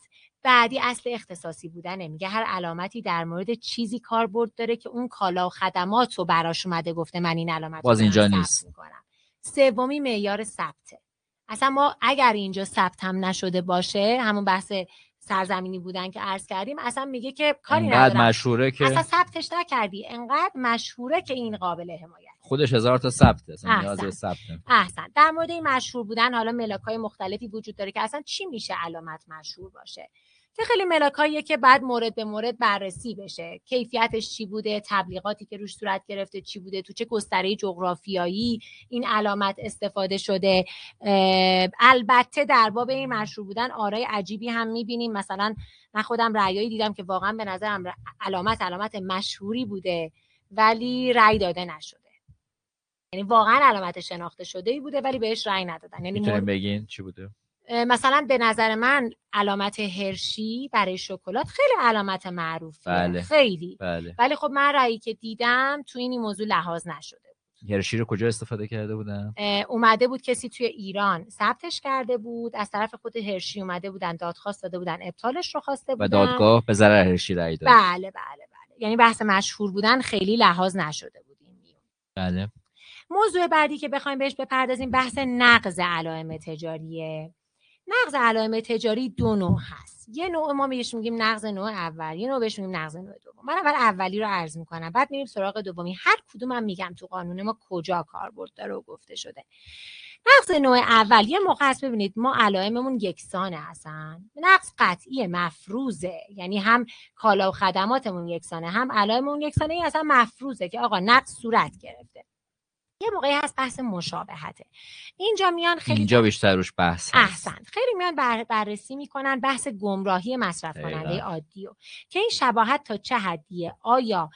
S2: بعدی اصل اختصاصی بودنه، میگه هر علامتی در مورد چیزی کاربرد داره که اون کالا و خدمات رو براش اومده گفته من این علامت
S1: باز اینجا
S2: ثبت
S1: نیست.
S2: میکنم. سومی معیار ثبته. اصلا ما اگر اینجا ثبت هم نشده باشه، همون بحث سرزمینی بودن که عرض کردیم، اصلا میگه که کاری ندارم،
S1: انقدر مشهوره که
S2: اصلا ثبتش نکردی، انقدر مشهوره که این قابل حمایت،
S1: خودش 1000 تا ثبته، اصلا نیاز به ثبت.
S2: احسن. در مورد این مشهور بودن حالا ملاک‌های مختلفی وجود داره که اصلا چی میشه علامت مشهور باشه، که خیلی ملاکاییه که بعد مورد به مورد بررسی بشه، کیفیتش چی بوده، تبلیغاتی که روش صورت گرفته چی بوده، تو چه گستره جغرافیایی این علامت استفاده شده. البته در باب این مشهور بودن آرای عجیبی هم میبینیم، مثلا من خودم رأیایی دیدم که واقعا به نظرم علامت مشهوری بوده ولی رأی داده نشده، یعنی واقعا علامت شناخته شده‌ای بوده ولی بهش رأی ندادن. یعنی
S1: میتونیم بگین چی بوده؟
S2: مثلا به نظر من علامت هرشی برای شکلات خیلی علامت معروفیه.
S1: بله.
S2: خیلی.
S1: بله.
S2: ولی خب من رأیی که دیدم تو این موضوع لحاظ نشده.
S1: هرشی رو کجا استفاده کرده بودن؟
S2: اومده بود کسی توی ایران ثبتش کرده بود، از طرف خود هرشی اومده بودن دادخواست داده بودن، ابطالش رو خواسته بودن
S1: و دادگاه به ضرر هرشی رأی داد.
S2: بله. یعنی بحث مشهور بودن خیلی لحاظ نشده بود این بیرون.
S1: بله.
S2: موضوع بعدی که بخوایم بهش بپردازیم بحث نقض علائم تجاریه. نقض علائم تجاری دو نوع هست. یه نوع ما بهش میگیم نقض نوع اول، یه نوع بهش میگیم نقض نوع دوم. من اول اولی رو عرض میکنم، بعد میریم سراغ دومی. هر کدومم میگم تو قانون ما کجا کاربرد داره و گفته شده. نقض نوع اول یه موقع هست ببینید ما علائممون یکسانه هستن. نقض قطعی مفروضه، یعنی هم کالا و خدماتمون یکسانه هم علائممون یکسانه، این اصلا مفروضه که آقا نقض صورت گرفته. یه موقعی هست بحث مشابهته. اینجا میان خیلی
S1: اینجا بیشتر روش بحث هست.
S2: احسن. خیلی میان بررسی میکنن بحث گمراهی مصرف کننده عادی که این شباهت تا چه حدیه، آیا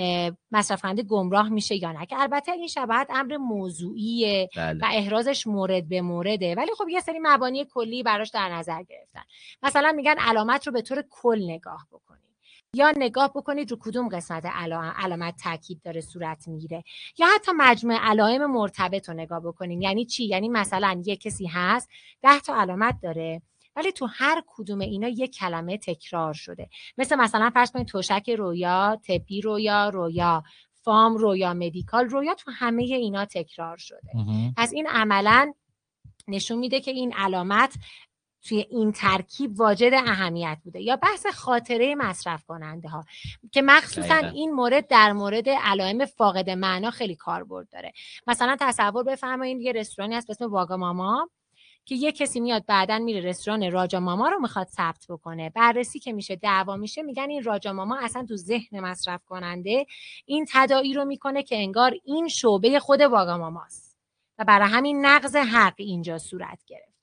S2: مصرف کننده گمراه میشه یا نه، که البته این شباهت امر موضوعیه و احرازش مورد به مورده، ولی خب یه سری مبانی کلی براش در نظر گرفتن. مثلا میگن علامت رو به طور کل نگاه بکنید، یا نگاه بکنید رو کدوم قسمت علامت تاکید داره صورت میگیره، یا حتی مجموعه علائم مرتبط رو نگاه بکنین. یعنی چی؟ یعنی مثلا یک کسی هست 10 تا علامت داره ولی تو هر کدوم اینا یک کلمه تکرار شده، مثلا فرض کنید تشک رویا، طبی رویا، فام رویا، مدیکال رویا، تو همه اینا تکرار شده. پس این عملاً نشون میده که این علامت توی این ترکیب واجد اهمیت بوده. یا بحث خاطره مصرف کننده ها که مخصوصا این مورد در مورد علائم فاقد معنا خیلی کاربرد داره. مثلا تصور بفرمایید یه رستورانی هست به اسم واگاماما که یه کسی میاد بعدن میره رستوران راجا ماما رو میخواد ثبت بکنه، بررسی که میشه، دعوا میشه، میگن این راجا ماما اصلا تو ذهن مصرف کننده این تداعی رو میکنه که انگار این شعبه خود واگاماماست و برای همین نقض حق اینجا صورت گرفته.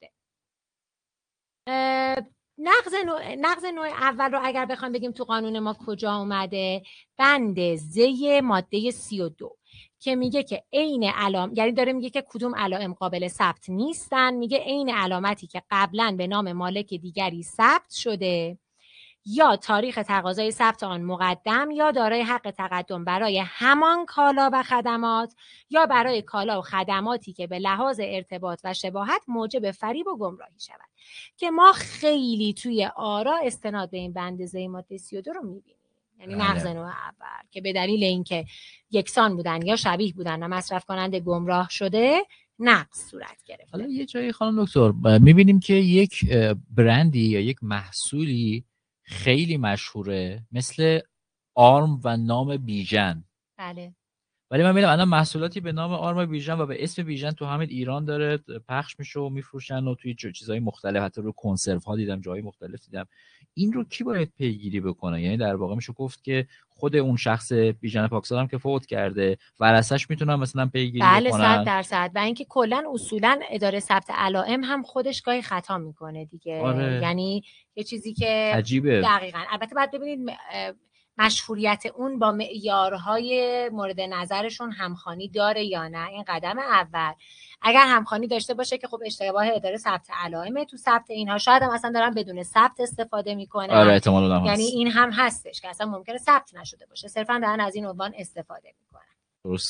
S2: نقض نوع اول رو اگر بخوایم بگیم تو قانون ما کجا اومده، بند زی ماده 32 که میگه که عین علام، یعنی داره میگه که کدوم علائم قابل ثبت نیستن، میگه عین علامتی که قبلا به نام مالک دیگری ثبت شده یا تاریخ تقاضای ثبت آن مقدم یا دارای حق تقدم برای همان کالا و خدمات یا برای کالا و خدماتی که به لحاظ ارتباط و شباهت موجب فریب و گمراهی شود، که ما خیلی توی آرا استناد به این بند زی ماده 32 رو میبینیم. یعنی نقض نوع اول که به دلیل اینکه یکسان بودن یا شبیه بودن و مصرف کننده گمراه شده نقض صورت گرفته.
S1: حالا یه جایی خانم دکتر میبینیم که یک برندی یا یک محصولی خیلی مشهوره مثل آرم و نام بیژن.
S2: بله.
S1: ولی من می‌بینم الان محصولاتی به نام آرم بیژن و به اسم بیژن تو همین ایران داره پخش میشه و میفروشن و توی چیزهای مختلف، حتی رو کنسرو ها دیدم، جای مختلف دیدم. این رو کی باید پیگیری بکنه؟ یعنی در واقع میشه گفت که خود اون شخص بیژن پاکزاد هم که فوت کرده ورثه‌اش میتونن مثلا پیگیری بکنن؟
S2: بله 100%. و اینکه کلا اصولا اداره ثبت علائم هم خودش گاهی خطا میکنه دیگه. یعنی یه چیزی که
S1: عجیبه.
S2: دقیقاً. البته باید ببینید مشهوریت اون با معیارهای مورد نظرشون همخوانی داره یا نه. این قدم اول. اگر همخوانی داشته باشه که خب اشتباه اداره ثبت علائمه، تو ثبت اینها شاید هم اصلا دارن بدون ثبت استفاده میکنن.
S1: احتمال هم
S2: یعنی
S1: هست.
S2: این هم هستش که اصلا ممکنه ثبت نشده باشه، صرفا دارن از این عنوان استفاده میکنن.
S1: درست.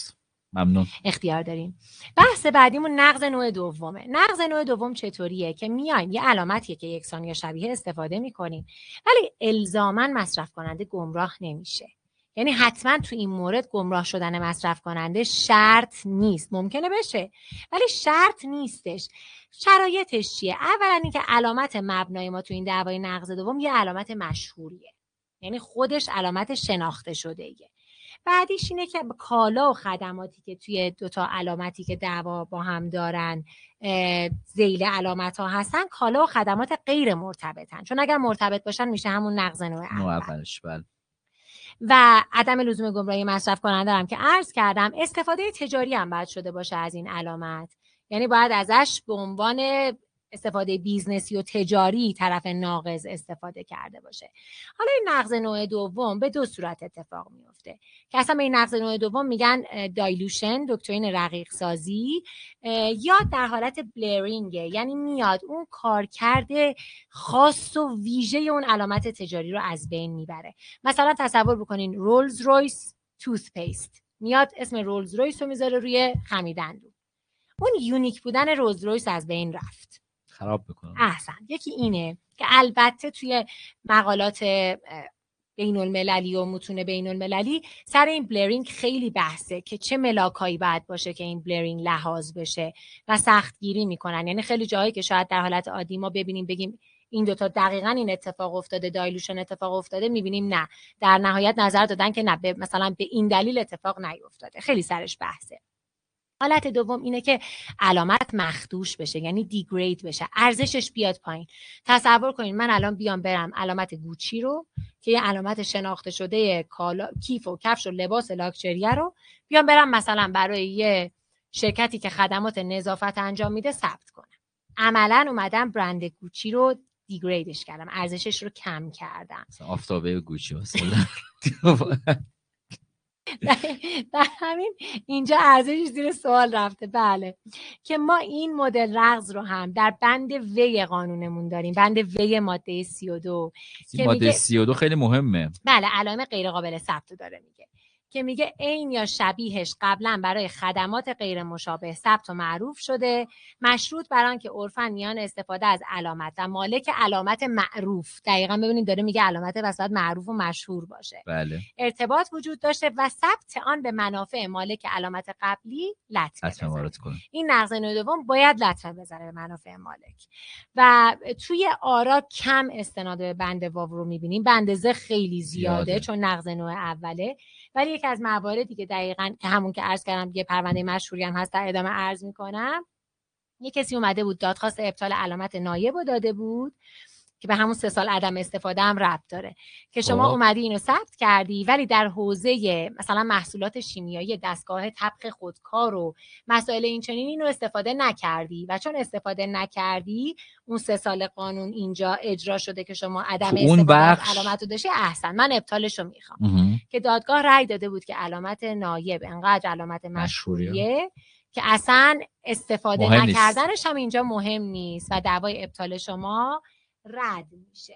S1: ممنون.
S2: اختیار داریم. بحث بعدیمون نقض نوع دومه. نقض نوع دوم چطوریه که میایم یه علامتیه که یکسان یا شبیه استفاده میکنیم ولی الزاما مصرف کننده گمراه نمیشه. یعنی حتما تو این مورد گمراه شدن مصرف کننده شرط نیست. ممکنه بشه ولی شرط نیستش. شرایطش چیه؟ اولا اینکه علامت مبنای ما تو این دعوای نقض دوم یه علامت مشهوریه، یعنی خودش علامت شناخته شده ایه. بعدیش اینه که کالا و خدماتی که توی دوتا علامتی که دعوا با هم دارن ذیل علامت ها هستن کالا و خدمات غیر مرتبطن، چون اگر مرتبط باشن میشه همون نقض نوع اولش. و عدم لزوم گمراهی مصرف کننده هم که عرض کردم. استفاده تجاری هم باید شده باشه از این علامت، یعنی باید ازش به عنوان استفاده بیزنسی و تجاری طرف ناقض استفاده کرده باشه. حالا این نقض نوع دوم به دو صورت اتفاق میفته که اصلا به این نقض نوع دوم میگن دایلوشن، دکترین رقیق سازی، یا در حالت بلرینگ، یعنی میاد اون کارکرد خاص و ویژه اون علامت تجاری رو از بین میبره. مثلا تصور بکنین رولز رویس توث پیست، میاد اسم رولز رویس رو میذاره روی خمیردندون، اون یونیک بودن رولز رویس از بین رفت،
S1: خراب بکنم.
S2: احسن. یکی اینه که البته توی مقالات بین المللی و متون بین المللی سر این بلرینگ خیلی بحثه که چه ملاکایی باید باشه که این بلرینگ لحاظ بشه و سخت گیری میکنن. یعنی خیلی جایی که شاید در حالت عادی ما ببینیم بگیم این دوتا دقیقاً این اتفاق افتاده، دایلوشن اتفاق افتاده، میبینیم نه، در نهایت نظر دادن که نه، مثلا به این دلیل اتفاق نیفتاده. خیلی سرش بحثه. حالت دوم اینه که علامت مخدوش بشه، یعنی دیگرید بشه، ارزشش بیاد پایین. تصور کنین من الان بیام برم علامت گوچی رو که یه علامت شناخته شده کیف و کفش و لباس لاکچریه رو بیام برم مثلا برای یه شرکتی که خدمات نظافت انجام میده ثبت کنم. عملاً اومدم برند گوچی رو دیگریدش کردم، ارزشش رو کم کردم.
S1: آفتابه گوچی مثلا
S2: در همین اینجا ارزشش زیر سوال رفته. بله، که ما این مدل رقص رو هم در بند وی قانونمون داریم، بند وی ماده 32
S1: که ماده 32 خیلی مهمه.
S2: بله، علائم غیر قابل ثبت داره میگه که میگه عین یا شبیهش قبلا برای خدمات غیر مشابه ثبت و معروف شده، مشروط بر آن که عرفاً میان استفاده از علامت و مالک علامت معروف، دقیقاً ببینید داره میگه علامت وسط معروف و مشهور باشه،
S1: بله،
S2: ارتباط وجود داشته و ثبت آن به منافع مالک علامت قبلی لطمه وارد کنه. این نقض نوع دوم باید لطمه بزنه به منافع مالک. و توی آرا کم استناد به بند واو رو میبینیم، بند ز خیلی زیاده چون نقض نوع اوله. ولی یکی از مواردی که دقیقاً که همون که عرض کردم یه پرونده مشهوری هم هست، در ادامه عرض میکنم. یه کسی اومده بود دادخواست ابطال علامت نایب رو داده بود که به همون 3 سال عدم استفاده هم ربط داره، که شما اومدی اینو ثبت کردی ولی در حوزه مثلا محصولات شیمیایی، دستگاه طبخ خودکار و مسائل این چنین اینو استفاده نکردی و چون استفاده نکردی اون 3 سال قانون اینجا اجرا شده که شما عدم استفاده از علامت رو داشتی، احسن من ابطالش رو میخوام. که دادگاه رأی داده بود که علامت نایب انقدر علامت مشهوریه که اصلا استفاده نکردنش هم اینجا مهم نیست و دعوای ابطال شما رد میشه.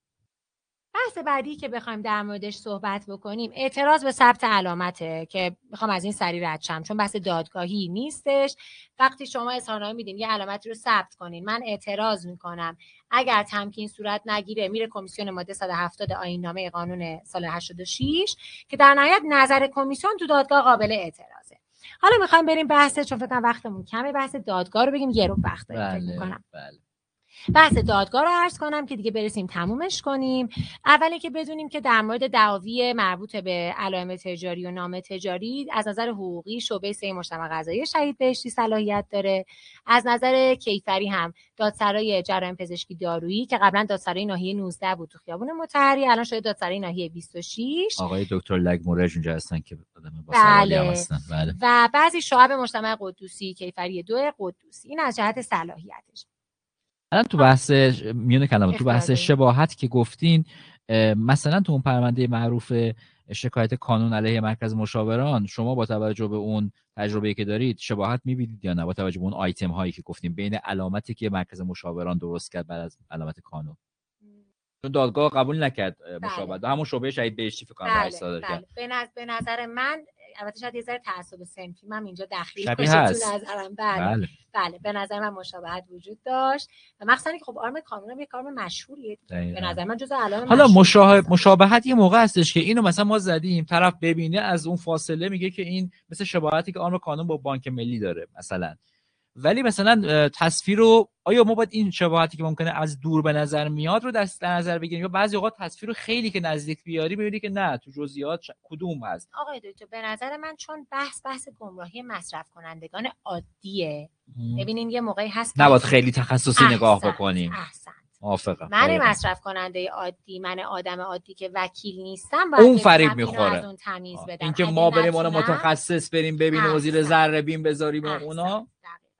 S2: بحث بعدی که بخوایم در موردش صحبت بکنیم اعتراض به ثبت علامته که میخوام از این سری رد شم چون بحث دادگاهی نیستش. وقتی شما اظهارنامه میدین یه علامتی رو ثبت کنین، من اعتراض میکنم، اگر تمکین صورت نگیره میره کمیسیون ماده 170 آیین‌نامه قانون سال 86 که در نهایت نظر کمیسیون تو دادگاه قابل اعتراضه. حالا میخوایم بریم بحث، چون فکر کنم وقتمون کمه، بحث دادگاه رو بگیم، یه رو وقت داریم فکر میکنم. بحث دادگاه رو عرض کنم که دیگه برسیم تمومش کنیم. اولی که بدونیم که در مورد دعاوی مربوط به علائم تجاری و نام تجاری از نظر حقوقی شعبه 3 مجتمع قضایی شهید بهشتی صلاحیت داره. از نظر کیفری هم دادسرای جرایم پزشکی دارویی که قبلا دادسرای ناحیه 19 بود تو خیابون مطهری، الان شده دادسرای ناحیه 26.
S1: آقای دکتر لگمورج اونجا هستن که آدم با سوالی هم هستن. بله.
S2: و بعضی شعب مجتمع قدوسی، کیفری 2 قدوسی. این از جهت صلاحیتش.
S1: الان تو بحث میونه کلام، تو بحث شباهت که گفتین، مثلا تو اون پرونده معروف شکایت کانون علیه مرکز مشاوران، شما با توجه به اون تجربه‌ای که دارید شباهت می‌بینید یا نه با توجه به اون آیتم هایی که گفتیم بین علامتی که مرکز مشاوران درست کرد بعد از علامت کانون؟ چون دادگاه قبول نکرد مشابهت، همون شعبه شهید بهشتی فکر کنم رئیس صادر کرد.
S2: به نظر من البته شاید یه ذره تعصب صنفی من اینجا دخیل
S1: شبیه
S2: باشه
S1: هست.
S2: تو نظرم. بله. بله به نظر من مشابهت وجود داشت و مخصوصا که خب آرم کامران یه کارم مشهوریه به نظر من جزء علائم.
S1: حالا مشابهت یه موقع هستش که اینو مثلا ما زدیم طرف ببینه از اون فاصله میگه که این مثل شباهتی که آرم کانون با بانک ملی داره مثلا، ولی مثلا تصویر رو آیا ما باید این شباهتی که ممکنه از دور به نظر میاد رو در نظر بگیریم یا بعضی اوقات تصویر رو خیلی که نزدیک بیاری ببینی که نه تو جزئیات کدوم هست؟
S2: آقای دکتر به نظر من چون بحث گمراهی مصرف کنندگان عادیه، ببینین یه موقعی هست
S1: نباید خیلی تخصصی نگاه بکنیم. موافقم.
S2: من مصرف کننده عادی، من آدم عادی که وکیل نیستم
S1: اون فریب میخوره.
S2: از اون تمیز بدم.
S1: اینکه ما بریم اون متخصص بریم ببینیم و زیر ذره بین بذاریم اونا.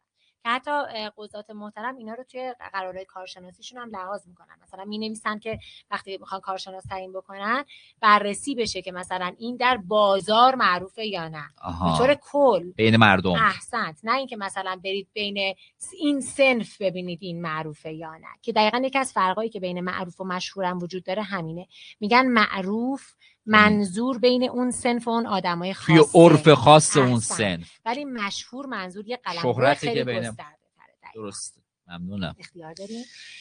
S2: حتی قضات محترم اینا رو توی قرارهای کارشناسیشون هم لحاظ میکنن. مثلا مینویسن که وقتی میخوان کارشناس تعیین بکنن بررسی بشه که مثلا این در بازار معروفه یا نه، به طور کل
S1: بین مردم.
S2: احسنت، نه اینکه مثلا برید بین این صنف ببینید این معروفه یا نه، که دقیقاً یکی از فرقایی که بین معروف و مشهور هم وجود داره همینه. میگن معروف منظور بین اون صنف و اون آدمای خاصه،
S1: توی عرف خاص اون صنف،
S2: ولی مشهور منظور یه
S1: قلمرو خیلی گسترده
S2: تره.
S1: درست، ممنونم.
S2: اختیار داریم.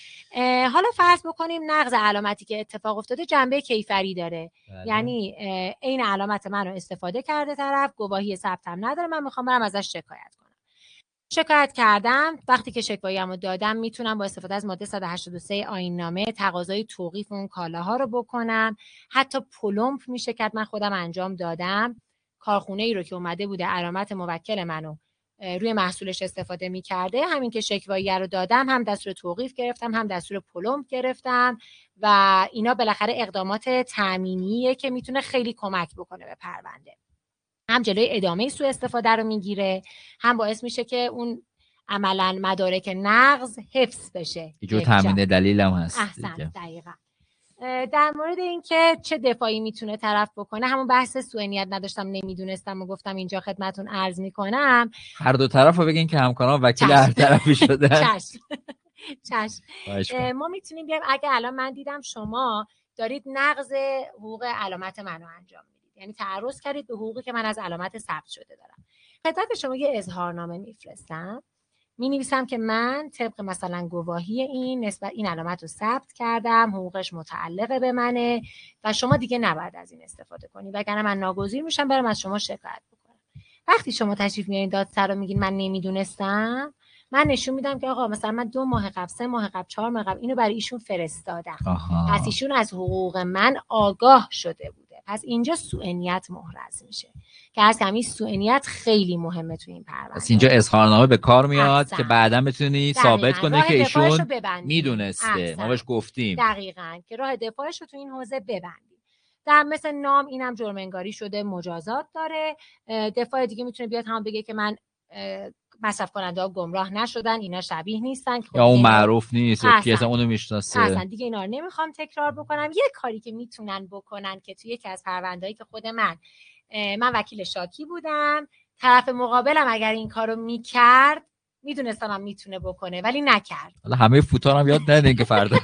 S2: حالا فرض بکنیم نقض علامتی که اتفاق افتاده جنبه کیفری داره. بله. یعنی این علامت منو استفاده کرده طرف، گواهی ثبتم نداره، من میخوام برم ازش شکایت کنم. شکایت کردم، وقتی که شکایه‌مو دادم میتونم با استفاده از ماده 183 آیین نامه تقاضای توقیف اون کالاها رو بکنم. حتی پلمپ میشه که من خودم انجام دادم. کارخونه ای رو که اومده بوده علامت موکل منو روی محصولش استفاده می‌کرده، همین که شکواییه رو دادم هم دستور توقیف گرفتم هم دستور پلمپ گرفتم و اینا بالاخره اقدامات تأمینیه که میتونه خیلی کمک بکنه به پرونده. هم جلوی ادامه سوء استفاده رو میگیره، هم باعث میشه که اون عملاً مدارک نقض حفظ بشه.
S1: یه جور تامین دلیل هم هست.
S2: احسن، دقیقاً. در مورد اینکه چه دفاعی میتونه طرف بکنه، همون بحث سوء نیت نداشتم، نمیدونستم و گفتم اینجا خدمتون عرض میکنم.
S1: هر دو طرف رو بگین که همکاران وکیل هر طرفی شدن.
S2: چشم. ما میتونیم بیایم اگه الان من دیدم شما دارید نقض حقوق علامت منو انجام میدید، یعنی تعرض کردید به حقوقی که من از علامت ثبت شده دارم، خدمت شما یه اظهارنامه میفرستم، می نویسم که من طبق مثلا گواهی این نسبت این علامت رو ثبت کردم، حقوقش متعلق به منه و شما دیگه نباید از این استفاده کنید، وگرنه من ناگزیر میشم برم از شما شکایت بکنم. وقتی شما تشریف میارین دادسرا میگین من نمیدونستم، من نشون میدم که آقا مثلا من 2 ماه قبل، 3 ماه قبل، 4 ماه قبل اینو برای ایشون فرستادم. پس ایشون از حقوق من آگاه شده بوده. پس اینجا سوء نیت محرز میشه که از همین سوء نیت خیلی مهمه تو این پرونده.
S1: پس اینجا اظهارنامه به کار میاد که بعدا بتونی ثابت کنی که ایشون میدونسته، ما بهش گفتیم.
S2: دقیقاً که راه دفاعش رو تو این حوزه ببندیم. در مثل نام اینم جرم انگاری شده، مجازات داره. دفاع دیگه میتونه بیاد هم بگه که من مصرف کننده ها گمراه نشدن، اینا شبیه نیستن،
S1: یا اون معروف نیست یا کی اصلا اونو میشناسه،
S2: اصلا دیگه اینا رو نمیخوام تکرار بکنم. یه کاری که میتونن بکنن که توی یکی از پرونده‌ای که خود من وکیل شاکی بودم، طرف مقابلم اگر این کارو میکرد میدونستم هم میتونه بکنه ولی نکرد.
S1: حالا همه فوتان هم یاد ندین که فردا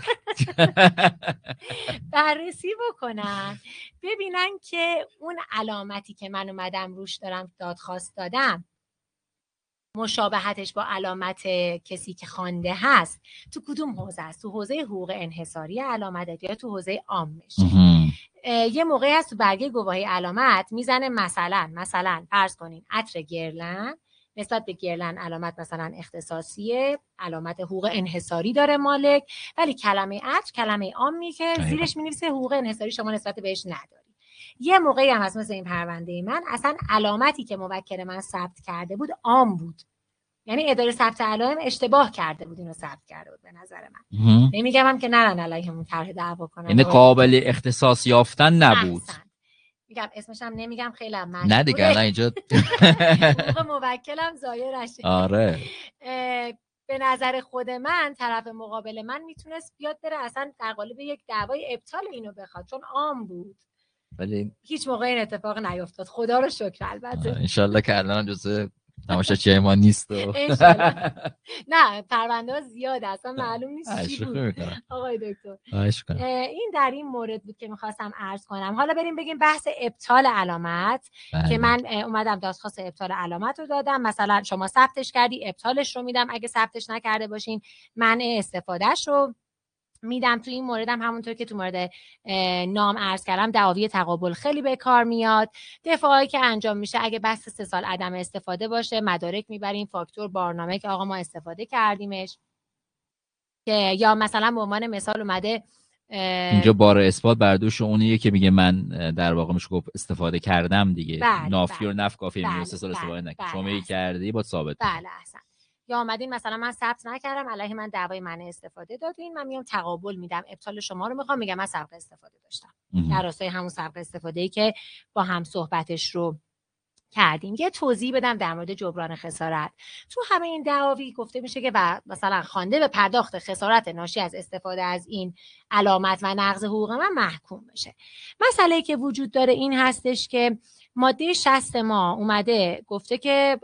S2: بررسی بکنن ببینن که اون علامتی که من اومدم روش دارم دادخواست دادم مشابهتش با علامت کسی که خوانده هست تو کدوم حوزه است، تو حوزه حقوق انحصاری علامت یا تو حوزه عامش. یه موقعی هست تو برگه گواهی علامت میزنه مثلا فرض کنین عطر گرلن نسبت به گرلن علامت مثلا اختصاصیه، علامت حقوق انحصاری داره مالک، ولی کلمه عطر کلمه عامی که زیرش می‌نویسه حقوق انحصاری شما نسبت بهش نداری. یه موقعی هم هست مثل این پرونده من اصلا علامتی که موکل من ثبت کرده بود عام بود، یعنی اداره ثبت علائم اشتباه کرده بود، اینو ثبت کرده بود به نظر من. نمیگم هم که نرن علیهم طرح دعوا کنن،
S1: یعنی قابل اختصاص یافتن نبود.
S2: میگم اسمش هم نمیگم خیلی هم مشهوره.
S1: نه دیگه الان اینجا
S2: حقوق موکلم ضایع نشه.
S1: آره.
S2: به نظر خود من طرف مقابل من میتونست بیاد بره اصلا در قالب یک دعوای ابطال اینو بخواد چون عام بود.
S1: ولی
S2: هیچ موقع این اتفاق نیفتاد، خدا رو شکر. البته
S1: ان شاءالله که الان جزء تماشاچی ما نیست
S2: نه پرونده ها زیاده اصلا معلوم نیست چی بود آقای دکتر. این در این مورد بود که میخواستم عرض کنم. حالا بریم بگیم بحث ابطال علامت. که من اومدم دادخواست ابطال علامت رو دادم، مثلا شما ثبتش کردی، ابطالش رو میدم، اگه ثبتش نکرده باشین منع استفادهش رو میدم. تو این مورد هم همونطور که تو مورد نام عرض کردم دعاوی تقابل خیلی به کار میاد. دفاعی که انجام میشه اگه بحث 3 سال عدم استفاده باشه مدارک میبریم فاکتور بارنامه که آقا ما استفاده کردیمش، که یا مثلا به عنوان مثال اومده
S1: اینجا بار اثبات بر دوش اونیه که میگه من در واقع میشه گفت استفاده کردم دیگه. نافی و نف کافی میگه 3 سال استفاده نکردی، شما میگی کردی با ثابت.
S2: بله احسن. یا اومدین مثلا من ثبت نکردم علیه من دعوای منع استفاده دادین، من میام تقابل میدم، ابطال شما رو میخوام، میگم من سابقه استفاده داشتم در راستای همون سابقه استفاده‌ای که با هم صحبتش رو کردیم. یه توضیح بدم در مورد جبران خسارت. تو همه این دعاوی گفته میشه که مثلا خوانده به پرداخت خسارت ناشی از استفاده از این علامت و نقض حقوق من محکوم بشه. مسئله‌ای که وجود داره این هستش که ماده 60 ما اومده گفته که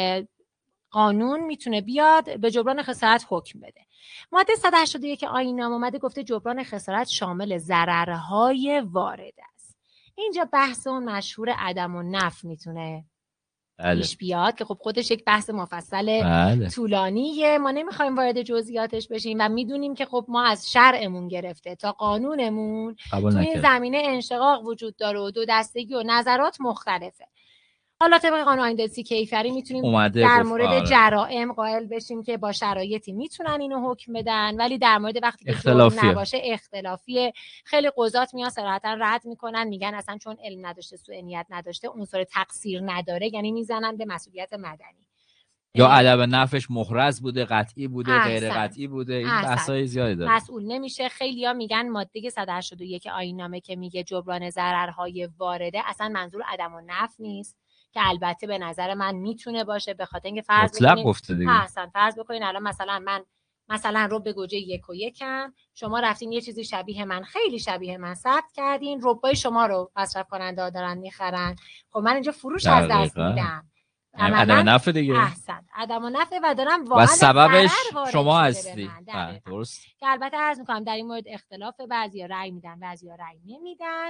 S2: قانون میتونه بیاد به جبران خسارت حکم بده. ماده 181 آیین نامه اومده گفته جبران خسارت شامل ضررهای وارد است. اینجا بحث اون مشهور عدم و نفع میتونه پیش بیاد که خب خودش یک بحث مفصل طولانیه، ما نمیخوایم وارد جزئیاتش بشیم و میدونیم که خب ما از شرعمون گرفته تا قانونمون تو این زمینه انشقاق وجود داره و دو دستگی و نظرات مختلفه. حالا طبق قانون آیین کیفری میتونیم در مورد جرائم قائل بشیم که با شرایطی میتونن اینو حکم بدن، ولی در مورد وقتی که جرم نباشه اختلافیه. خیلی قضات میان صراحتا رد میکنن، میگن اصلا چون علم نداشته سوء نیت نداشته عنصر تقصیر نداره، یعنی میزنن به مسئولیت مدنی.
S1: یا عدم نفعش محرز بوده، قطعی بوده، غیر قطعی بوده، این بحثای زیادی داره.
S2: مسئول نمیشه. خیلیا میگن ماده 181 آیین نامه که میگه جبران ضررهای وارده اصلا منظور عدم النفع نیست، که البته به نظر من میتونه باشه، به خاطر اینکه فرض بکنین فرض بکنین الان مثلا من مثلا رب گوجه 1 و 1 شما رفتین یه چیزی شبیه من، خیلی شبیه من ثبت کردین، ربای شما رو مصرف کننده دارن میخرن، خب من اینجا فروش از دست میدم.
S1: عدم نفع دیگه.
S2: احسن، عدم نفع و دارم واقعا
S1: و سببش شما هستی.
S2: درست. که البته عرض میکنم در این مورد اختلاف، بعضیا رأی میدن بعضیا رأی نمیدن.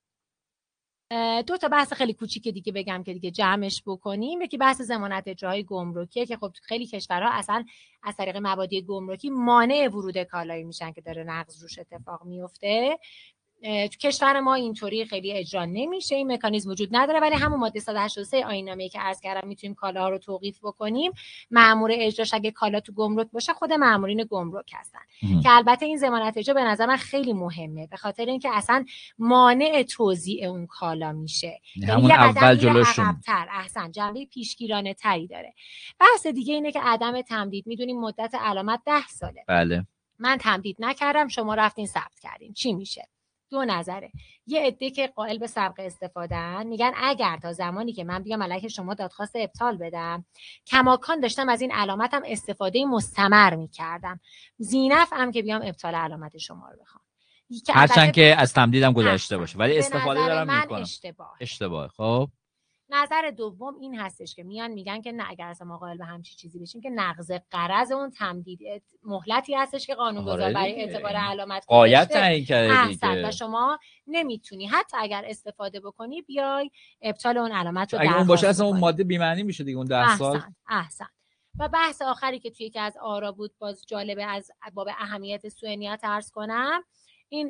S2: 2 تا بحث خیلی کوچیک دیگه بگم که دیگه جمعش بکنیم. یکی بحث ضمانت اجراهای گمرکیه که خب خیلی کشورها اصلا از طریق مبادی گمرکی مانع ورود کالایی میشن که داره نقض روش اتفاق میفته. تو کشور ما اینطوری خیلی اجرا نمیشه، این مکانیزم وجود نداره، ولی همون ماده 183 آیین نامه‌ای که عرض کردم میتونیم کالاها رو توقیف بکنیم. مأمور اجراش اگه کالا تو گمرک باشه خود مأمورین گمرک هستن که البته این ضمانت اجرا به نظر من خیلی مهمه، به خاطر اینکه اصلا مانع توزیع اون کالا میشه،
S1: یعنی یه اول جلوشون
S2: احسن جنبه پیشگیرانه تری داره. بحث دیگه اینه که عدم تمدید، میدونیم مدت علامت 10 ساله.
S1: بله.
S2: من تمدید نکردم، شما رفتین ثبت کردین، چی میشه؟ 2 نظره. یه عده که قائل به سابقه استفادهن میگن اگر تا زمانی که من بیام علیه شما دادخواست ابطال بدم کماکان داشتم از این علامتم استفاده مستمر میکردم، زینفعم که بیام ابطال علامت شما رو بخوام،
S1: هرچند که از تمدیدم گذشته باشه ولی استفاده دارم میکنم. اشتباه. خب
S2: نظر دوم این هستش که میگن که نه، اگر اصلا ما قائل به همچین چیزی بشیم که نقض غرض اون تمدید مهلتی هستش که قانونگذار برای اعتبار علامت
S1: قایت تعیین کرده دیگه
S2: و شما نمیتونی حتی اگر استفاده بکنی بیای ابطال اون علامت رو
S1: اگه اون باشه اصلا اون ماده بی معنی میشه دیگه اون 10 سال.
S2: احسن. و بحث آخری که توی یکی از آرا بود باز جالبه از باب اهمیت سوء نیت عرض کنم، این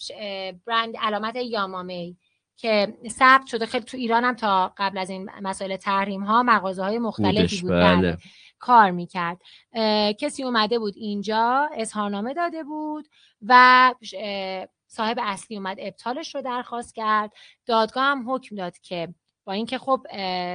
S2: برند علامت یامامه که ثبت شده، خیلی تو ایران هم تا قبل از این مسائل تحریم ها مغازه‌های مختلفی بود
S1: بله.
S2: کار میکرد. کسی اومده بود اینجا اظهارنامه داده بود و صاحب اصلی اومد ابطالش رو درخواست کرد، دادگاه هم حکم داد که با اینکه خب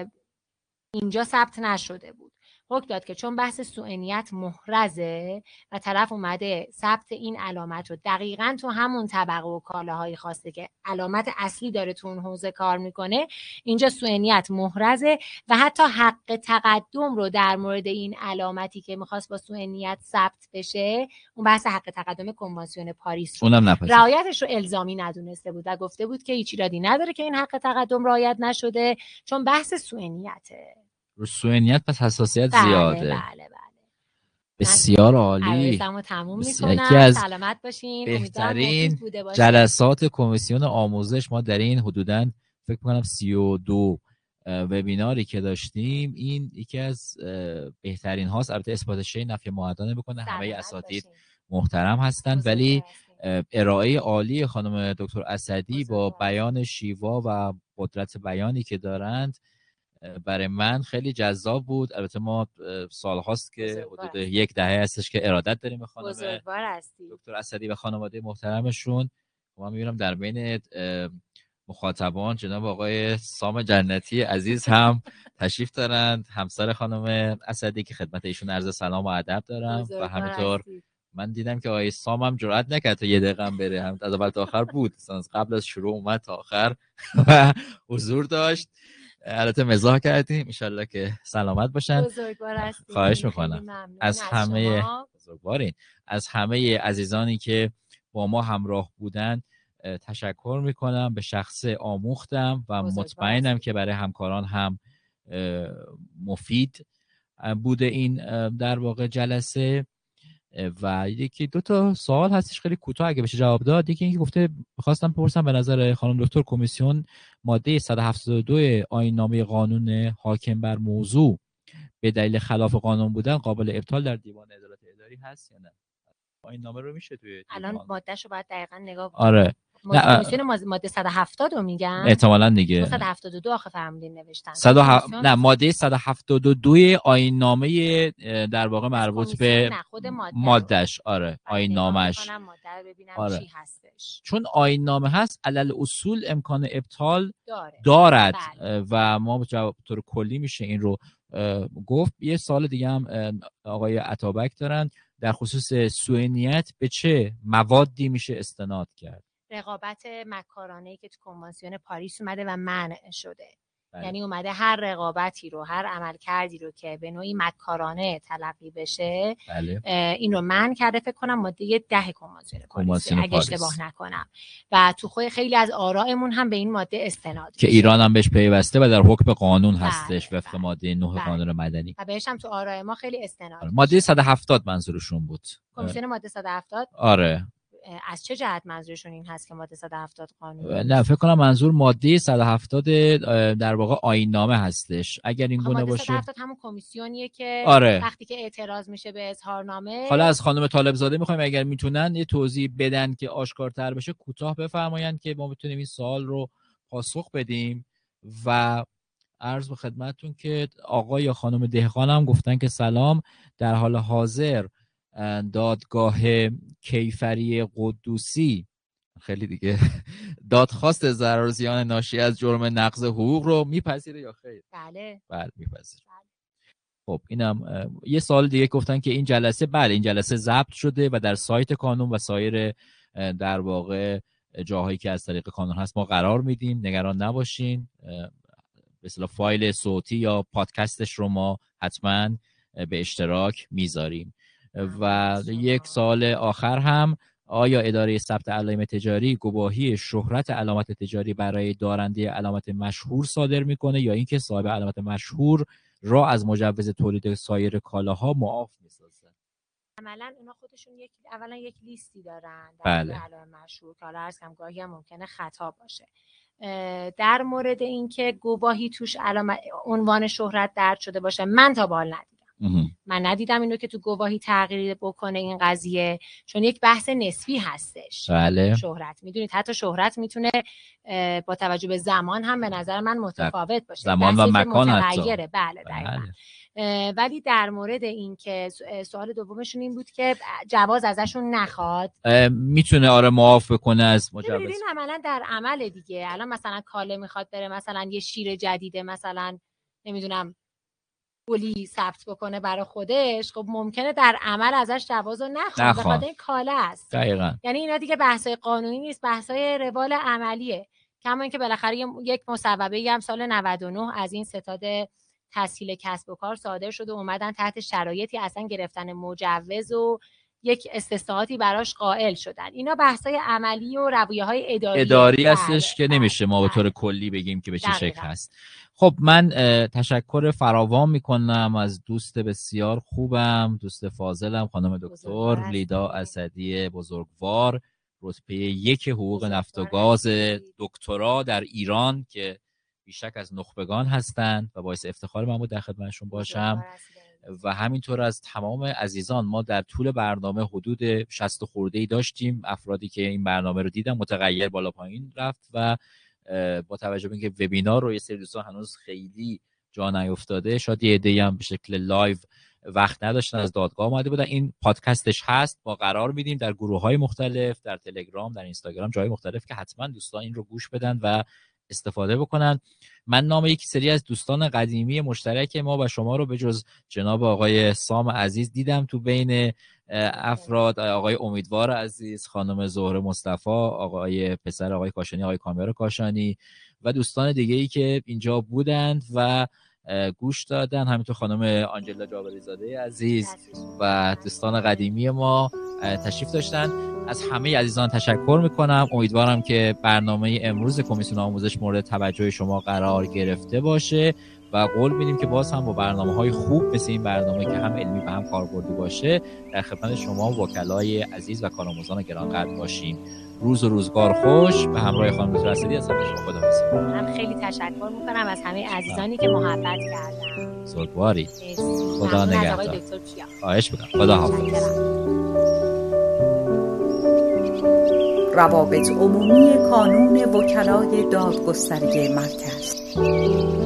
S2: اینجا ثبت نشده بود، حکم داد که چون بحث سوء نیت محرزه و طرف اومده ثبت این علامت رو دقیقاً تو همون طبقه و کالاهایی خواسته که علامت اصلی داره تو اون حوزه کار میکنه، اینجا سوء نیت محرزه و حتی حق تقدم رو در مورد این علامتی که میخواست با سوء نیت ثبت بشه، اون بحث حق تقدم کنوانسیون پاریس رعایتش رو الزامی ندونسته بود و گفته بود که هیچ ایرادی نداره که این حق تقدم رعایت نشده چون بحث سوء نیته.
S1: رو سوئنیت پس حساسیت
S2: بله
S1: زیاده.
S2: بله.
S1: بسیار عالی.
S2: عرضمو تموم میکنم.
S1: یکی از
S2: سلامت باشین.
S1: بهترین
S2: بوده باشه.
S1: جلسات کمیسیون آموزش ما در این حدوداً فکر میکنم 32 وبیناری که داشتیم، این یکی از بهترین هاست. البته اثبات شی نفی معدا نمیکنه، همه اساتید محترم هستند، ولی ارائه عالی خانم دکتر اسدی با بیان شیوا و قدرت بیانی که دارند برای من خیلی جذاب بود. البته ما سالهاست که حدود 1 دهه هستش که ارادت داریم به خانم دکتر اسدی و خانواده محترمشون. ما میبینم در بین مخاطبان جناب آقای سام جنتی عزیز هم تشریف دارند، همسر خانم اسدی که خدمت ایشون عرض سلام و ادب دارم. و همینطور من دیدم که آقای سام هم جرئت نکرد تا 1 دقیقه بره، هم از اول تا آخر بود، قبل از شروع اومد تا آخر و حضور داشت. البته مزاح کردیم، انشالله که سلامت باشن. خواهش میکنم از همه عزیزانی که با ما همراه بودن تشکر میکنم. به شخص آموختم و مطمئنم که برای همکاران هم مفید بوده این در واقع جلسه. و یکی 2 تا سوال هستش خیلی کوتاه اگه بشه جواب داد. یکی اینکه گفته خواستم بپرسم به نظر خانم دکتر کمیسیون ماده 172 آیین‌نامه قانون حاکم بر موضوع به دلیل خلاف قانون بودن قابل ابطال در دیوان عدالت اداری هست یا نه؟ آیین‌نامه رو میشه توی
S2: الان ماده‌شو باید دقیقاً نگاه کنیم.
S1: آره
S2: کمیسیون ماده 170 رو میگن
S1: احتمالاً دیگه
S2: 172 آخه فرمودین نوشتن.
S1: نه ماده 172 آیین‌نامه در واقع مربوط به مادهش. آره آیین‌نامه‌اش.
S2: آره. چی هستش.
S1: چون آیین‌نامه هست علل اصول امکان ابطال دارد. بله. و ما به طور کلی میشه این رو گفت. یه سوال دیگه هم آقای عطابک دارن در خصوص سوئنیت به چه موادی میشه استناد کرد؟
S2: رقابت مکارانه‌ای که تو کنوانسیون پاریس اومده و منع شده. بله. یعنی اومده هر رقابتی رو، هر عملکردی رو که به نوعی مکارانه تلقی بشه،
S1: بله.
S2: این رو منع کرده. فکر کنم ماده 10 کنوانسیون پاریس اگه اشتباه نکنم. و تو خیلی از آرائمون هم به این ماده استناد
S1: که ایران هم بهش پیوسته و در حکم قانون هستش وفق ماده 9 قانون مدنی.
S2: و بهش هم تو آراء ما خیلی استناد.
S1: ماده 170 منظورشون بود.
S2: کمیسیون ماده 170.
S1: آره.
S2: از چه جهت منظورشون این هست که ماده 170 قانون؟
S1: نه فکر کنم منظور ماده 170 در واقع آیین‌نامه هستش. اگر این گونه باشه
S2: ماده 170 همون کمیسیونیه که
S1: آره.
S2: وقتی که اعتراض میشه به اظهارنامه.
S1: حالا از خانم طالب زاده میخوایم اگر میتونن یه توضیح بدن که آشکارتر بشه، کوتاه بفرمایند که ما بتونیم این سوال رو پاسخ بدیم. و عرض به خدمتتون که آقا یا خانم دهقان هم گفتن که سلام، در حال حاضر دادگاه کیفری قدوسی خیلی دیگه دادخواست ضرر و زیان ناشی از جرم نقض حقوق رو میپذیره یا خیر؟
S2: بله
S1: میپذیره. خب اینم یه سوال دیگه گفتن که این جلسه ضبط شده و در سایت کانون و سایر در واقع جاهایی که از طریق کانون هست ما قرار میدیم، نگران نباشین. به اصطلاح فایل صوتی یا پادکستش رو ما حتما به اشتراک میذاریم. و یک سوال آخر هم، آیا اداره ثبت علائم تجاری گواهی شهرت علامت تجاری برای دارنده علامت مشهور صادر میکنه یا اینکه صاحب علامت مشهور را از مجوز تولید سایر کالاها معاف میسازه؟
S2: عملاً اونا خودشون اولا یک لیستی دارن در
S1: بله.
S2: علائم مشهور که حالا عرض کنم گاهی هم ممکنه خطا باشه. در مورد اینکه گواهی توش عنوان شهرت درج شده باشه، من تا به حال من ندیدم اینو که تو گواهی تغییر بکنه این قضیه، چون یک بحث نسبی هستش.
S1: بله.
S2: شهرت میدونید حتی شهرت میتونه با توجه به زمان هم به نظر من متفاوت باشه،
S1: زمان و مکان حتی.
S2: بله دقیقاً. ولی در مورد این که سوال دومشون این بود که جواز ازشون نخواد،
S1: میتونه آره معاف بکنه از مجوز.
S2: ببینید عملا در عمل دیگه الان مثلا کاله میخواد بره مثلا یه شیر جدیده مثلا نمیدونم گلی ثبت بکنه برای خودش، خب ممکنه در عمل ازش جواز رو نخواد به خاطر این کاله است.
S1: دقیقاً.
S2: یعنی اینا دیگه بحثای قانونی نیست، بحثای روال عملیه. کما اینکه بالاخره یک مصوبه هم سال 99 از این ستاد تسهیل کسب و کار صادر شد و اومدن تحت شرایطی اصلا گرفتن مجوز و یک استثناءاتی براش قائل شدن. اینا بحث‌های عملی و رویه‌های
S1: اداری هستش که نمیشه ما به طور کلی بگیم که به چه شکل هست. خب من تشکر فراوان میکنم از دوست بسیار خوبم، دوست فاضلم، خانم دکتر لیدا اسدی بزرگوار، رتبه 1 حقوق نفت و گاز، دکترا در ایران که بیشک از نخبگان هستند و باعث افتخار من بود در خدمتشون باشم. و همینطور از تمام عزیزان. ما در طول برنامه حدود 60 خورده‌ای داشتیم افرادی که این برنامه رو دیدن، متغیر بالا پایین رفت و با توجه به اینکه وبینار رو یه سری دوستان هنوز خیلی جا نیافتاده، شاید یه عده‌ای هم به شکل لایو وقت نداشتن از دادگاه اومده بودن. این پادکستش هست، ما قرار میدیم در گروه‌های مختلف، در تلگرام، در اینستاگرام، جای مختلف که حتما دوستان این رو گوش بدن و استفاده بکنن. من نام یک سری از دوستان قدیمی مشترک ما و شما رو به جز جناب آقای سام عزیز دیدم تو بین افراد، آقای امیدوار عزیز، خانم زهره مصطفی، آقای پسر آقای کاشانی، آقای کامیار کاشانی و دوستان دیگه‌ای که اینجا بودند و گوش دادن، همینطور خانم آنجلا جابری زاده عزیز و دوستان قدیمی ما تشریف داشتن. از همه عزیزان تشکر میکنم. امیدوارم که برنامه امروز کمیسیون آموزش مورد توجه شما قرار گرفته باشه و قول میدیم که باز هم با برنامه‌های خوب مثل این برنامه که هم علمی و هم کاربردی باشه در خدمت شما وکلای عزیز و کارآموزان گرانقدر باشیم. روز و روزگار خوش. به همراه خانم دکتر اسدی از شما خداحافظی.
S2: من خیلی تشکر میکنم از همه عزیزانی که محبت کردن.
S1: سوگواری. خدا نگهدار. خواهش می‌کنم. خداحافظ.
S3: روابط عمومی کانون وکلای دادگستری مرکز